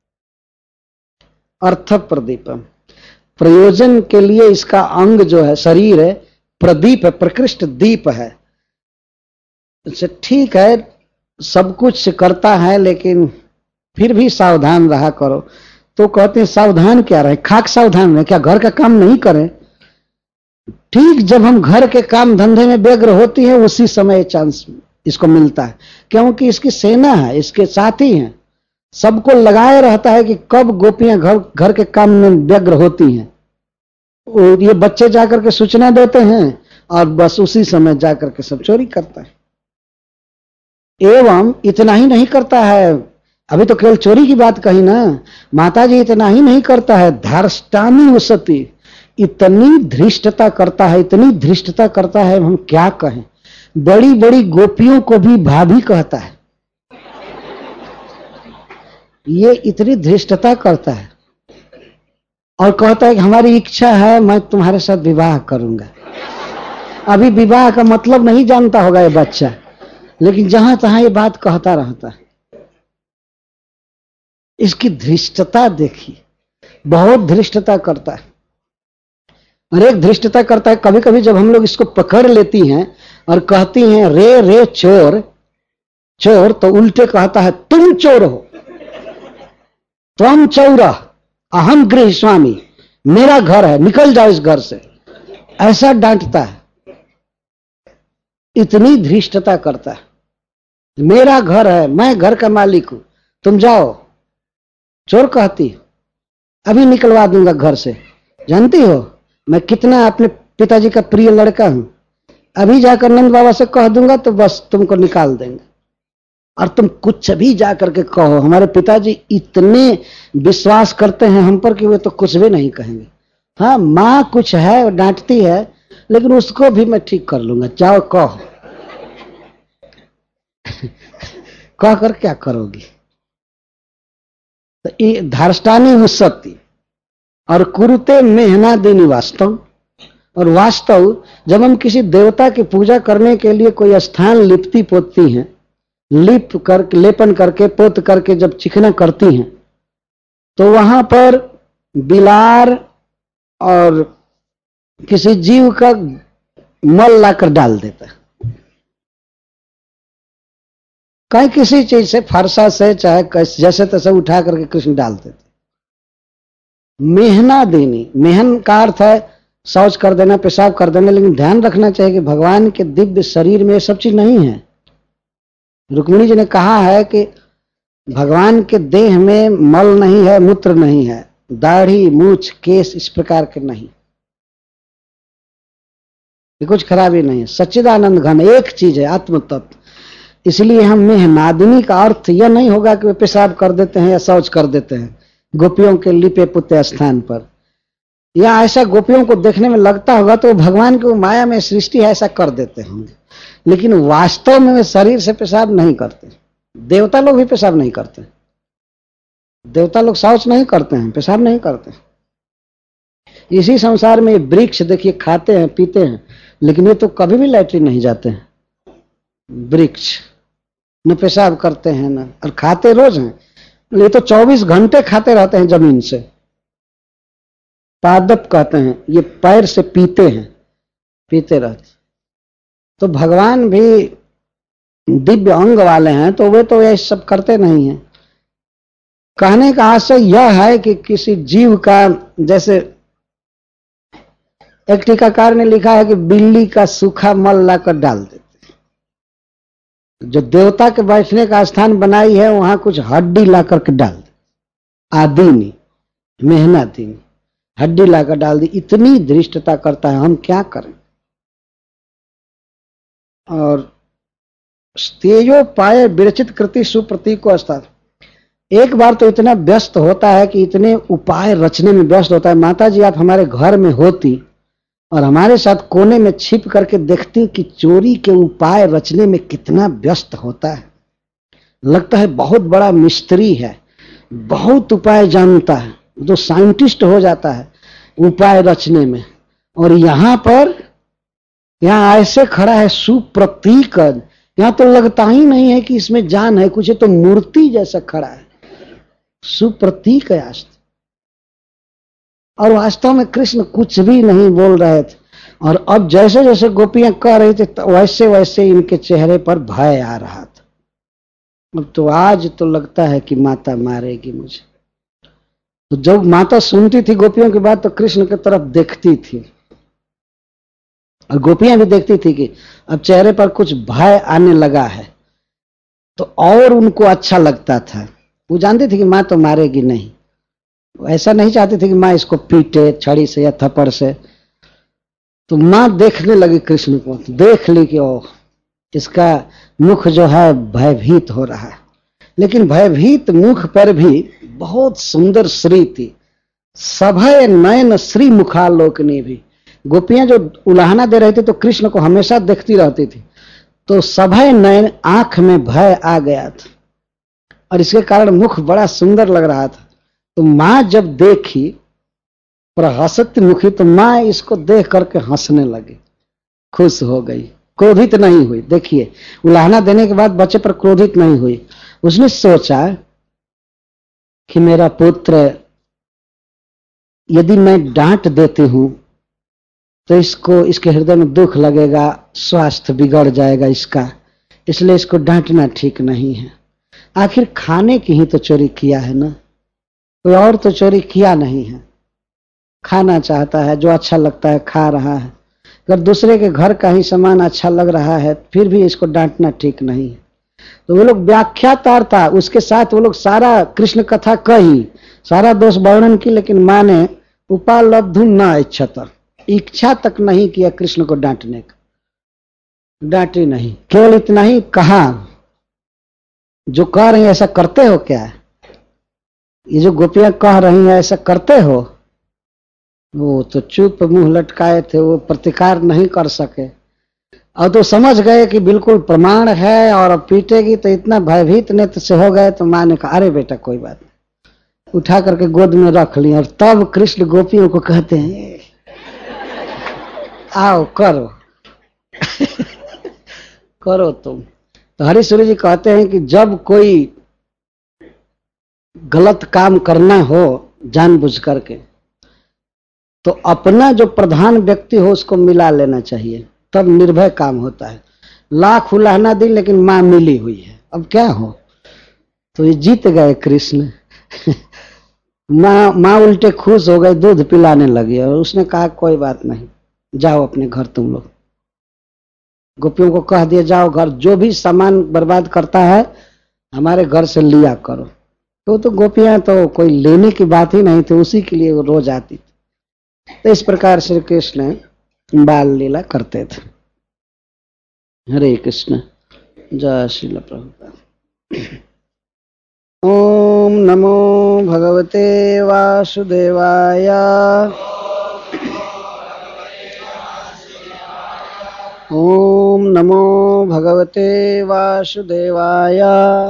अर्थ प्रदीपम, प्रयोजन के लिए इसका अंग जो है, शरीर है, प्रदीप है, प्रकृष्ट दीप है। अच्छा ठीक है, सब कुछ करता है लेकिन फिर भी सावधान रहा करो। तो कहते हैं सावधान क्या रहे, खाक सावधान रहे, क्या घर का काम नहीं करें। ठीक जब हम घर के काम धंधे में व्यग्र होती है उसी समय चांस इसको मिलता है, क्योंकि इसकी सेना है, इसके साथी हैं, सबको लगाए रहता है कि कब गोपियां घर के काम में व्यग्र होती हैं। और ये बच्चे जाकर के सूचना देते हैं और बस उसी समय जाकर के सब चोरी करता है। एवं इतना ही नहीं करता है, अभी तो केवल चोरी की बात कही ना, माता जी इतना ही नहीं करता है, धार्ष्टानी उसती, इतनी धृष्टता करता है, इतनी धृष्टता करता है हम क्या कहें। बड़ी बड़ी गोपियों को भी भाभी कहता है, ये इतनी धृष्टता करता है। और कहता है कि हमारी इच्छा है मैं तुम्हारे साथ विवाह करूंगा। अभी विवाह का मतलब नहीं जानता होगा ये बच्चा, लेकिन जहां तहां ये बात कहता रहता है। इसकी धृष्टता देखिए, बहुत धृष्टता करता है, अनेक धृष्टता करता है। कभी कभी जब हम लोग इसको पकड़ लेती हैं और कहती हैं रे रे चोर चोर, तो उल्टे कहता है तुम चोर हो, त्वम चौरा अहम गृह स्वामी, मेरा घर है निकल जाओ इस घर से, ऐसा डांटता है। इतनी धृष्टता करता है, मेरा घर है, मैं घर का मालिक हूं, तुम जाओ। चोर कहती अभी निकलवा दूंगा घर से, जानती हो मैं कितना अपने पिताजी का प्रिय लड़का हूं, अभी जाकर नंद बाबा से कह दूंगा तो बस तुमको निकाल देंगे। और तुम कुछ भी जाकर के कहो, हमारे पिताजी इतने विश्वास करते हैं हम पर कि वे तो कुछ भी नहीं कहेंगे। हाँ माँ कुछ है डांटती है, लेकिन उसको भी मैं ठीक कर लूंगा, जाओ कहो। कहकर क्या करोगी? तो ये धारष्टानी हुसती और कुरुते मेहनादिनी वास्तव। और वास्तव जब हम किसी देवता की पूजा करने के लिए कोई स्थान लिपती पोतती हैं, लेपन करके पोत करके जब चिकना करती हैं, तो वहां पर बिलार और किसी जीव का मल लाकर डाल देता है। कहीं किसी चीज से, फरसा से, चाहे जैसे तैसे उठा करके कृष्ण डाल देते। मेहना देनी, मेहन का अर्थ है शौच कर देना, पेशाब कर देना। लेकिन ध्यान रखना चाहिए कि भगवान के दिव्य शरीर में ये सब चीज नहीं है। रुक्मिणी जी ने कहा है कि भगवान के देह में मल नहीं है, मूत्र नहीं है, दाढ़ी मूछ केस इस प्रकार के नहीं, ये कुछ खराबी नहीं है। सच्चिदानंद घन एक चीज है, आत्म तत्व। इसलिए हम मेहनादिनी का अर्थ यह नहीं होगा कि वे पेशाब कर देते हैं या शौच कर देते हैं गोपियों के लिपे पुते स्थान पर, या ऐसा गोपियों को देखने में लगता होगा तो भगवान की माया में सृष्टि है ऐसा कर देते होंगे। लेकिन वास्तव में वे शरीर से पेशाब नहीं करते। देवता लोग भी पेशाब नहीं करते, देवता लोग शौच नहीं करते हैं, पेशाब नहीं करते। इसी संसार में वृक्ष देखिए, खाते हैं पीते हैं, लेकिन ये तो कभी भी लैट्रिन नहीं जाते हैं। वृक्ष न पेशाब करते हैं न, और खाते रोज हैं। ये तो 24 घंटे खाते रहते हैं जमीन से। पादप कहते हैं, ये पैर से पीते हैं, पीते रहते। तो भगवान भी दिव्य अंग वाले हैं, तो वे तो ये सब करते नहीं हैं। कहने का आशय यह है कि किसी जीव का, जैसे एक टीकाकार ने लिखा है कि बिल्ली का सूखा मल लाकर डाल देते। जो देवता के बैठने का स्थान बनाई है वहां कुछ हड्डी ला करके डाल दे। आदीनी मेहनतीनी हड्डी लाकर डाल दी। इतनी धृष्टता करता है, हम क्या करें। और तेजो पाए विरचित कृति सुप्रतीक अवस्था। एक बार तो इतना व्यस्त होता है कि इतने उपाय रचने में व्यस्त होता है। माता जी आप हमारे घर में होती और हमारे साथ कोने में छिप करके देखती कि चोरी के उपाय रचने में कितना व्यस्त होता है। लगता है बहुत बड़ा मिस्त्री है, बहुत उपाय जानता है, तो साइंटिस्ट हो जाता है उपाय रचने में। और यहां पर, यहां ऐसे खड़ा है सुप्रतीक, यहां तो लगता ही नहीं है कि इसमें जान है कुछ, तो मूर्ति जैसा खड़ा है, सुप्रतीक है आज। और वास्तव में कृष्ण कुछ भी नहीं बोल रहे थे। और अब जैसे जैसे गोपियां कह रही थी वैसे वैसे इनके चेहरे पर भय आ रहा था। अब तो आज तो लगता है कि माता मारेगी मुझे। तो जब माता सुनती थी गोपियों की बात तो कृष्ण की तरफ देखती थी, और गोपियां भी देखती थी कि अब चेहरे पर कुछ भय आने लगा है, तो और उनको अच्छा लगता था। वो जानती थी कि माँ तो मारेगी नहीं, ऐसा नहीं चाहती थी कि माँ इसको पीटे छड़ी से या थप्पड़ से। तो माँ देखने लगी कृष्ण को, देख ली कि ओह इसका मुख जो है भयभीत हो रहा है। लेकिन भयभीत मुख पर भी बहुत सुंदर श्री थी। सभय नयन श्री मुखालोकनी भी। गोपियां जो उलाहना दे रही थी तो कृष्ण को हमेशा देखती रहती थी, तो सभय नयन आंख में भय आ गया था और इसके कारण मुख बड़ा सुंदर लग रहा था। तो मां जब देखी प्रहसत मुखी, तो मां इसको देख करके हंसने लगी, खुश हो गई, क्रोधित नहीं हुई। देखिए उलाहना देने के बाद बच्चे पर क्रोधित नहीं हुई। उसने सोचा कि मेरा पुत्र, यदि मैं डांट देती हूं तो इसको, इसके हृदय में दुख लगेगा, स्वास्थ्य बिगड़ जाएगा इसका, इसलिए इसको डांटना ठीक नहीं है। आखिर खाने की ही तो चोरी किया है ना, कोई और तो चोरी किया नहीं है। खाना चाहता है, जो अच्छा लगता है खा रहा है। अगर दूसरे के घर का ही सामान अच्छा लग रहा है फिर भी इसको डांटना ठीक नहीं है। तो वो लोग व्याख्यातार था, उसके साथ वो लोग सारा कृष्ण कथा कही, सारा दोष वर्णन की, लेकिन मां ने उपालब्धु न इच्छता, इच्छा तक नहीं किया कृष्ण को डांटने का, डांटी नहीं। केवल इतना ही कहा, जो कह रही है ऐसा करते हो क्या? ये जो गोपियां कह रही हैं ऐसा करते हो? वो तो चुप मुंह लटकाए थे, वो प्रतिकार नहीं कर सके। और तो समझ गए कि बिल्कुल प्रमाण है और अब पीटेगी, तो इतना भयभीत नेत्र से हो गए। तो माँ ने कहा अरे बेटा कोई बात नहीं, उठा करके गोद में रख लिया। और तब कृष्ण गोपियों को कहते हैं आओ करो करो तुम। तो हरीश्वरी जी कहते हैं कि जब कोई गलत काम करना हो जानबूझ करके, तो अपना जो प्रधान व्यक्ति हो उसको मिला लेना चाहिए, तब निर्भय काम होता है। लाख उलाहना दी लेकिन मां मिली हुई है, अब क्या हो। तो ये जीत गए कृष्ण माँ उल्टे खुश हो गई, दूध पिलाने लगी और उसने कहा कोई बात नहीं, जाओ अपने घर तुम लोग। गोपियों को कह दिया जाओ घर, जो भी सामान बर्बाद करता है हमारे घर से लिया करो। तो गोपियां तो कोई लेने की बात ही नहीं थी, उसी के लिए वो रोज आती थी। तो इस प्रकार श्री कृष्ण बाल लीला करते थे। हरे कृष्ण। जय श्रील प्रभुपाद। ओम नमो भगवते वासुदेवाय। ओम नमो भगवते वासुदेवाय।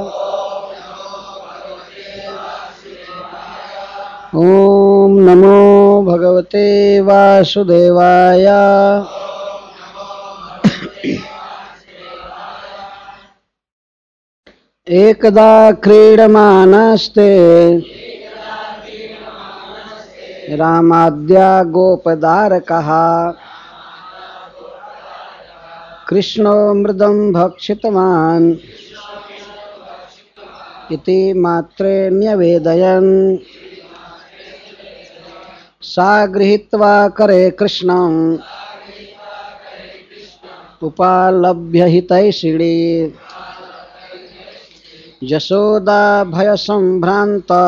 ओम नमो भगवते वासुदेवाय। एकदा क्रीडमानस्ते रामाद्या गोपदारकः कृष्णो मृदं भक्षितवान् इति मात्रे न्यवेदयन्। सा गृहीत्वा करे कृष्णम् उपालभ्य हितैषिणी। यशोदा भयसम्भ्रान्ता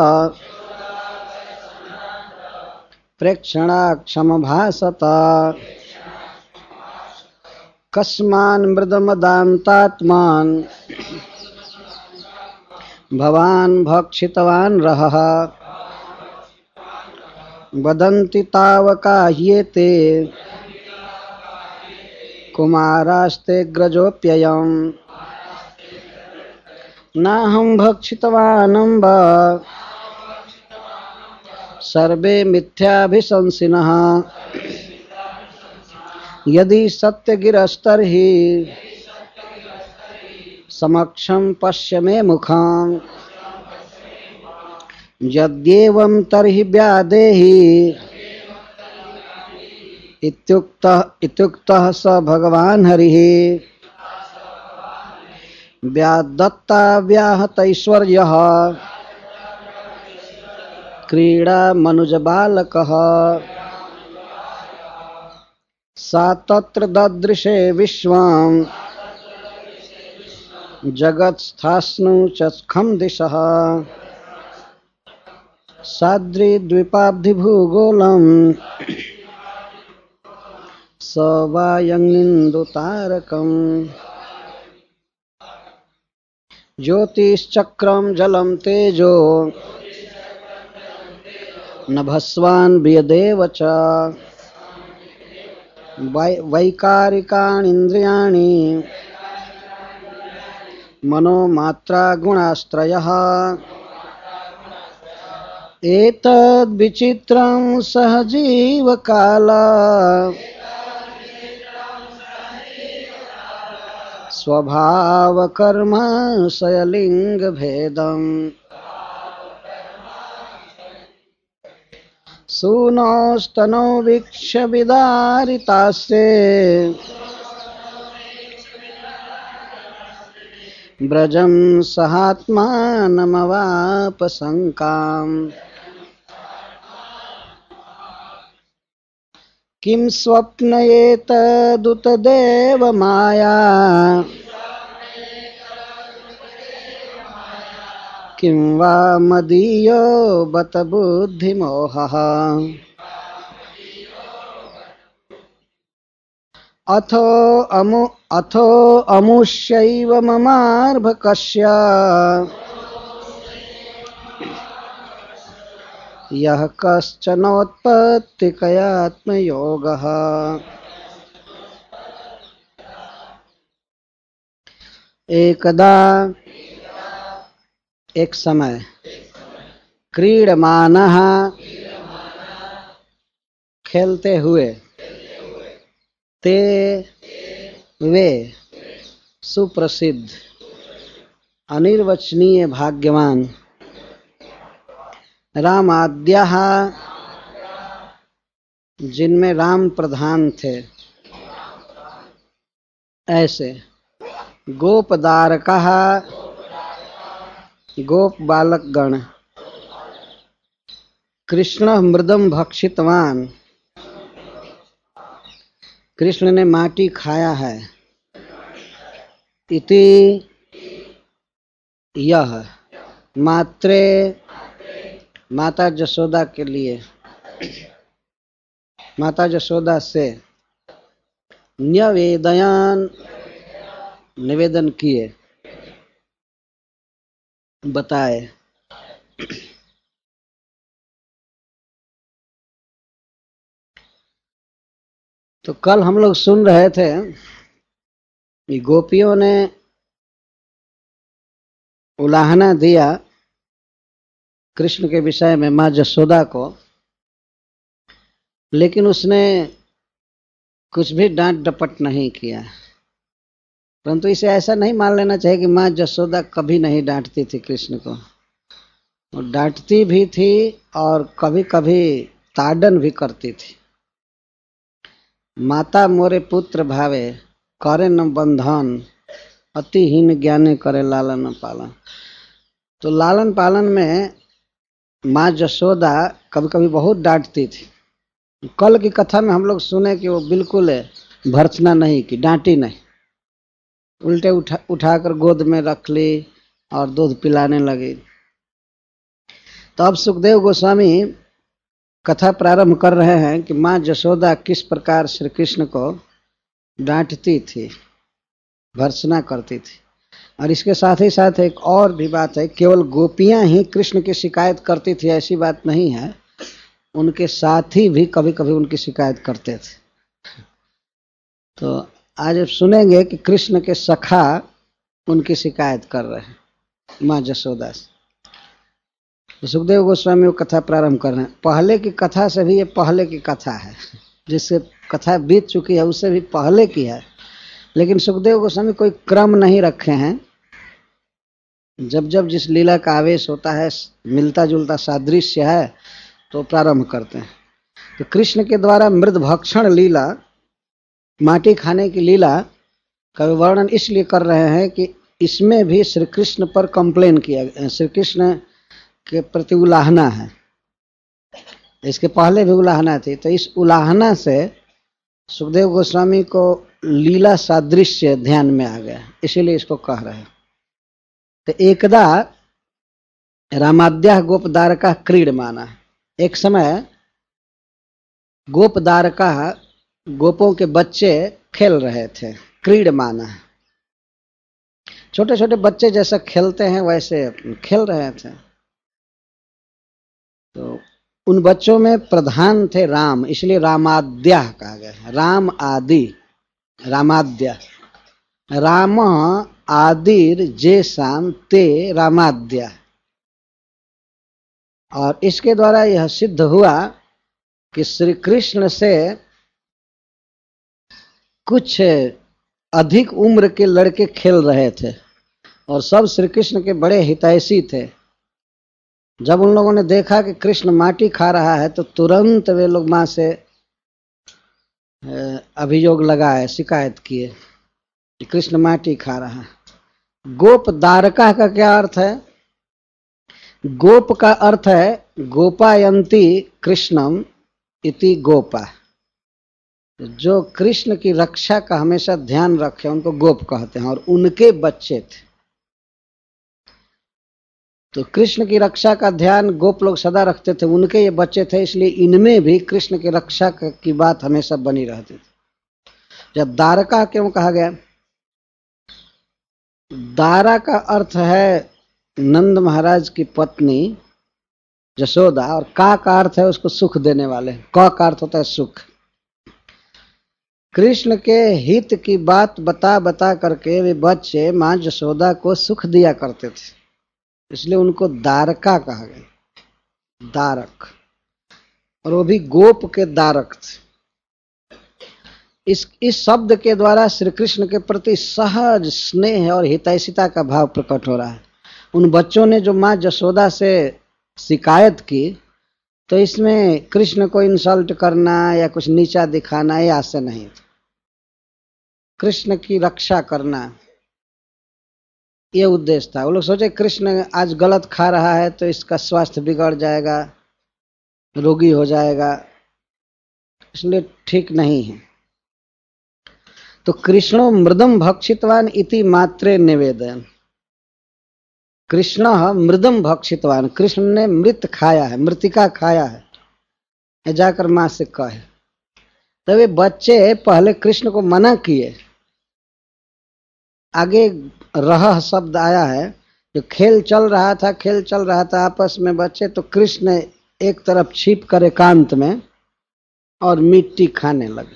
प्रेक्षणाक्षमभासत। कस्मान् मृदमदान्तात्मान् भवान् भक्षितवान् रहः। वदन्ति तावका ह्येते कुमारास्ते ग्रजोऽप्ययम्। नाहं भक्षितवानम्ब सर्वे मिथ्याभिशंसिनः। यदि सत्यगिरस्तर्हि समक्षं पश्य मे मुखम्। यद्येवं तर्हि व्यादेहि इत्युक्तः स भगवान् हरिः। व्यादत्ता व्याहतैश्वर्यः क्रीडा मनुजबालकः। सा तत्र ददृशे विश्वम् जगत्स्थास्नु चखं दिशः। साद्रिद्वीपाब्धिभूगोलम् स वायङिन्दुतारकम्। ज्योतिश्चक्रं जलं तेजो नभस्वान् ब्रियदेव च। वैकारिकाणीन्द्रियाणि मनोमात्रा गुणास्त्रयः। एतद्विचित्रं सहजीवकाल स्वभावकर्म शयलिङ्गभेदम्। सूनोस्तनो वीक्ष्य विदारितास्ते व्रजं सहात्मानमवाप शङ्काम्। किं स्वप्नयेतदुत देवमाया किं वा मदीयो बत बुद्धिमोहः। अथो अमुष्यैव ममार्भकस्य यः कश्चनोत्पत्तिकयात्मयोगः। एकदा एक समय क्रीडमानः खेलते हुए ते वे सुप्रसिद्ध अनिर्वचनीय भाग्यवान रामाद्यः जिनमें राम प्रधान थे ऐसे गोपदारकः गोप बालक गण कृष्ण मृदम भक्षितवान कृष्ण ने माटी खाया है इति यह मात्रे माता जसोदा के लिए माता जसोदा से न्यवेदयन निवेदन किए बताए। तो कल हम लोग सुन रहे थे कि गोपियों ने उलाहना दिया कृष्ण के विषय में माँ जसोदा को, लेकिन उसने कुछ भी डांट डपट नहीं किया। परंतु इसे ऐसा नहीं मान लेना चाहिए कि माँ जसोदा कभी नहीं डांटती थी कृष्ण को। वो डांटती भी थी और कभी कभी ताड़न भी करती थी। माता मोरे पुत्र भावे करे न बंधन अतिहीन ज्ञाने करे लालन पालन। तो लालन पालन में माँ जसोदा कभी कभी बहुत डांटती थी। कल की कथा में हम लोग सुने कि वो बिल्कुल भर्त्सना नहीं की, डांटी नहीं, उल्टे उठाकर गोद में रख ली और दूध पिलाने लगी। तो अब सुखदेव गोस्वामी कथा प्रारंभ कर रहे हैं कि माँ जसोदा किस प्रकार श्री कृष्ण को डांटती थी, भर्त्सना करती थी। और इसके साथ ही साथ एक और भी बात है, केवल गोपियां ही कृष्ण की शिकायत करती थी ऐसी बात नहीं है, उनके साथी भी कभी कभी उनकी शिकायत करते थे। तो आज सुनेंगे कि कृष्ण के सखा उनकी शिकायत कर रहे हैं माँ जसोदा से। तो सुखदेव गोस्वामी वो कथा प्रारंभ कर रहे हैं। पहले की कथा से भी ये पहले की कथा है, जिससे कथा बीत चुकी है उससे भी पहले की है, लेकिन सुखदेव गोस्वामी कोई क्रम नहीं रखे हैं। जब जब जिस लीला का आवेश होता है, मिलता जुलता सादृश्य है, तो प्रारंभ करते हैं। तो कृष्ण के द्वारा मृद भक्षण लीला, माटी खाने की लीला का वर्णन इसलिए कर रहे हैं कि इसमें भी श्री कृष्ण पर कंप्लेन किया, श्री कृष्ण के प्रति उलाहना है। इसके पहले भी उलाहना थी, तो इस उलाहना से सुखदेव गोस्वामी को लीला सादृश्य ध्यान में आ गया, इसीलिए इसको कह रहे हैं। तो एकदा रामाद्या गोपदारका क्रीडमाना, एक समय गोपदारका गोपों के बच्चे खेल रहे थे। क्रीडमाना, छोटे छोटे बच्चे जैसा खेलते हैं वैसे खेल रहे थे। तो उन बच्चों में प्रधान थे राम, इसलिए रामाद्या कहा गया है। राम आदि, रामाद्या, राम आदिर जेसाम ते रामाद्या। और इसके द्वारा यह सिद्ध हुआ कि श्री कृष्ण से कुछ अधिक उम्र के लड़के खेल रहे थे और सब श्री कृष्ण के बड़े हितैषी थे। जब उन लोगों ने देखा कि कृष्ण माटी खा रहा है तो तुरंत वे लोग माँ से अभियोग लगाए, शिकायत किए कि कृष्ण माटी खा रहा है। गोप दारका का क्या अर्थ है? गोप का अर्थ है गोपायंती कृष्णम इति गोपा, जो कृष्ण की रक्षा का हमेशा ध्यान रखे उनको गोप कहते हैं, और उनके बच्चे थे। तो कृष्ण की रक्षा का ध्यान गोप लोग सदा रखते थे, उनके ये बच्चे थे, इसलिए इनमें भी कृष्ण की रक्षा की बात हमेशा बनी रहती थी। जब दारका क्यों कहा गया? दारा का अर्थ है नंद महाराज की पत्नी जसोदा, और का अर्थ है उसको सुख देने वाले। क का अर्थ होता है सुख। कृष्ण के हित की बात बता बता करके वे बच्चे माँ यशोदा को सुख दिया करते थे, इसलिए उनको दारका कहा गया, दारक। और वो भी गोप के दारक थे। इस शब्द के द्वारा श्री कृष्ण के प्रति सहज स्नेह और हितैषिता का भाव प्रकट हो रहा है। उन बच्चों ने जो माँ यशोदा से शिकायत की, तो इसमें कृष्ण को इंसल्ट करना या कुछ नीचा दिखाना ये आशय नहीं था। कृष्ण की रक्षा करना ये उद्देश्य था। वो लोग सोचे कृष्ण आज गलत खा रहा है तो इसका स्वास्थ्य बिगड़ जाएगा, रोगी हो जाएगा, इसलिए ठीक नहीं है। तो कृष्णो मृदम भक्षितवान इति मात्रे निवेदन। कृष्ण मृदम भक्षितवान, कृष्ण ने मृत खाया है, मृतिका खाया है, जाकर मां से कहे। तो वे बच्चे पहले कृष्ण को मना किए। आगे रह शब्द आया है, जो खेल चल रहा था आपस में बच्चे, तो कृष्ण एक तरफ छिप कर एकांत में और मिट्टी खाने लगे।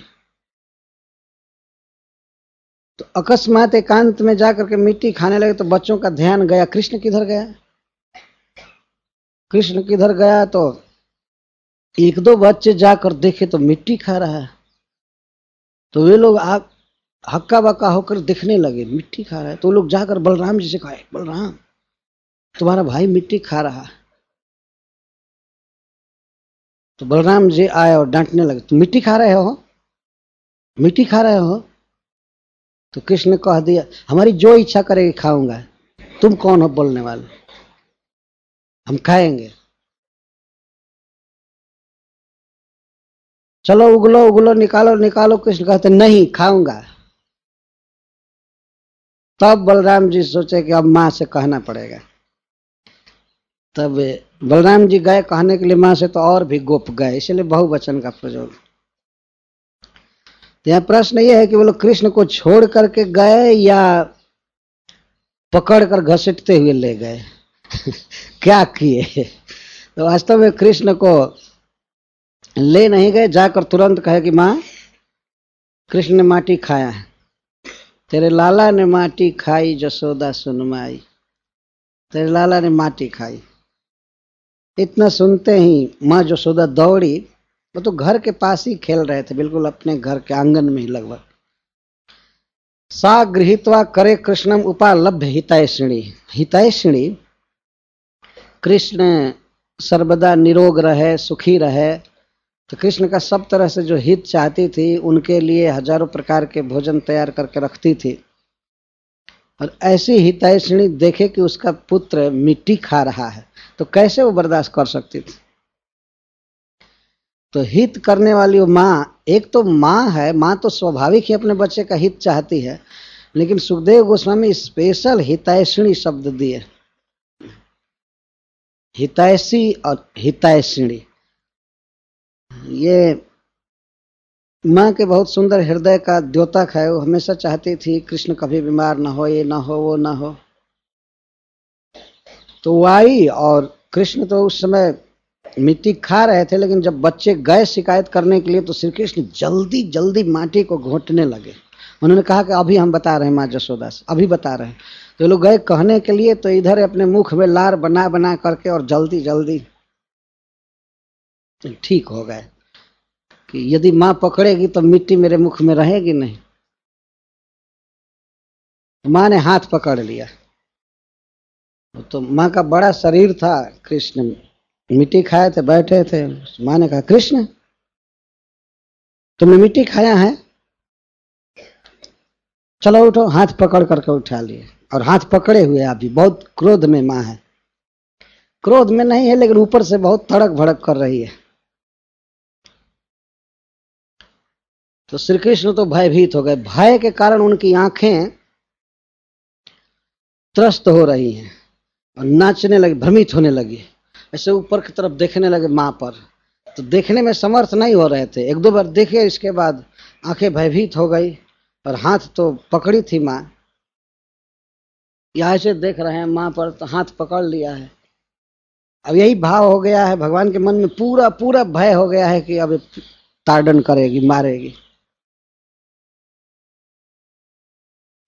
तो अकस्मात एकांत में जाकर के मिट्टी खाने लगे तो बच्चों का ध्यान गया, कृष्ण किधर गया। कृष्ण किधर गया तो एक दो बच्चे जाकर देखे तो मिट्टी खा रहा है। तो वे लोग हक्का बक्का होकर दिखने लगे, मिट्टी खा रहा है। तो लोग जाकर बलराम जी से कहे, बलराम तुम्हारा भाई मिट्टी खा रहा है। तो बलराम जी आए और डांटने लगे, तुम मिट्टी खा रहे हो, मिट्टी खा रहे हो। तो कृष्ण ने कह दिया, हमारी जो इच्छा करेगी खाऊंगा, तुम कौन हो बोलने वाले, हम खाएंगे। चलो उगलो उगलो, निकालो निकालो। कृष्ण कहते नहीं, खाऊंगा। तब बलराम जी सोचे कि अब माँ से कहना पड़ेगा। तब बलराम जी गए कहने के लिए माँ से, तो और भी गोप गए, इसलिए बहुवचन का प्रयोग। यहाँ प्रश्न ये है कि वो लोग कृष्ण को छोड़ करके गए या पकड़ कर घसीटते हुए ले गए क्या किए। तो वास्तव में कृष्ण को ले नहीं गए, जाकर तुरंत कहे कि माँ कृष्ण ने माटी खाया है, तेरे लाला ने माटी खाई जसोदा सुनमाई, तेरे लाला ने माटी खाई। इतना सुनते ही माँ जसोदा दौड़ी। वो तो घर के पास ही खेल रहे थे, बिल्कुल अपने घर के आंगन में ही लगभग। सा गृहीत्वा करे कृष्णम उपालभ्य हितैषिणी। हितैषिणी, कृष्ण सर्वदा निरोग रहे, सुखी रहे, तो कृष्ण का सब तरह से जो हित चाहती थी, उनके लिए हजारों प्रकार के भोजन तैयार करके रखती थी। और ऐसी हितैषिणी देखे कि उसका पुत्र मिट्टी खा रहा है, तो कैसे वो बर्दाश्त कर सकती थी। तो हित करने वाली वो माँ, एक तो माँ है, माँ तो स्वाभाविक ही अपने बच्चे का हित चाहती है, लेकिन सुखदेव गोस्वामी स्पेशल हितैषिणी शब्द दिए, हितैषी और हितैषिणी। ये माँ के बहुत सुंदर हृदय का द्योतक है। वो हमेशा चाहती थी कृष्ण कभी बीमार ना हो, ये ना हो, वो ना हो। तो वो आई, और कृष्ण तो उस समय मिट्टी खा रहे थे, लेकिन जब बच्चे गए शिकायत करने के लिए तो श्री कृष्ण जल्दी जल्दी माटी को घोंटने लगे। उन्होंने कहा कि अभी हम बता रहे हैं माँ जसोदा से, अभी बता रहे हैं। तो लोग गए कहने के लिए, तो इधर अपने मुख में लार बना बना करके और जल्दी जल्दी ठीक हो गए कि यदि माँ पकड़ेगी तो मिट्टी मेरे मुख में रहेगी नहीं। माँ ने हाथ पकड़ लिया। तो माँ का बड़ा शरीर था, कृष्ण मिट्टी खाए थे, बैठे थे। माँ ने कहा, कृष्ण तुमने मिट्टी खाया है, चलो उठो। हाथ पकड़ करके उठा लिए, और हाथ पकड़े हुए अभी बहुत क्रोध में माँ है। क्रोध में नहीं है, लेकिन ऊपर से बहुत तड़क भड़क कर रही है। तो श्री कृष्ण तो भयभीत हो गए। भय के कारण उनकी आंखें त्रस्त हो रही हैं और नाचने लगी, भ्रमित होने लगी, ऐसे ऊपर की तरफ देखने लगे माँ पर। तो देखने में समर्थ नहीं हो रहे थे। एक दो बार देखे, इसके बाद आंखें भयभीत हो गई, और हाथ तो पकड़ी थी माँ। यहाँ से देख रहे हैं माँ पर, तो हाथ पकड़ लिया है। अब यही भाव हो गया है भगवान के मन में, पूरा पूरा भय हो गया है कि अब ताड़न करेगी, मारेगी।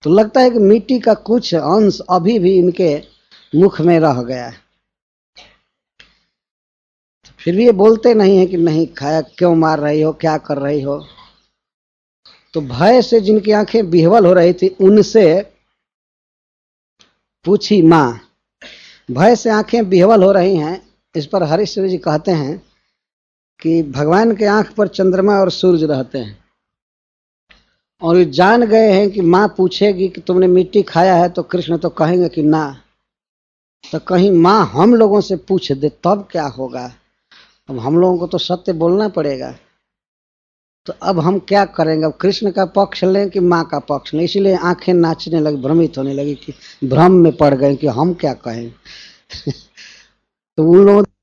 तो लगता है कि मिट्टी का कुछ अंश अभी भी इनके मुख में रह गया है। फिर भी ये बोलते नहीं है कि नहीं खाया, क्यों मार रही हो, क्या कर रही हो। तो भय से जिनकी आंखें विह्वल हो रही थी उनसे पूछी मां। भय से आंखें विह्वल हो रही हैं, इस पर हरीश्वर जी कहते हैं कि भगवान के आंख पर चंद्रमा और सूर्य रहते हैं और ये जान गए हैं कि मां पूछेगी कि तुमने मिट्टी खाया है, तो कृष्ण तो कहेंगे कि ना। तो कहीं मां हम लोगों से पूछ दे तब क्या होगा। अब हम लोगों को तो सत्य बोलना पड़ेगा। तो अब हम क्या करेंगे, अब कृष्ण का पक्ष लें कि माँ का पक्ष लें। इसीलिए आंखें नाचने लगी, भ्रमित होने लगी कि भ्रम में पड़ गए कि हम क्या कहें। तो उन लोगों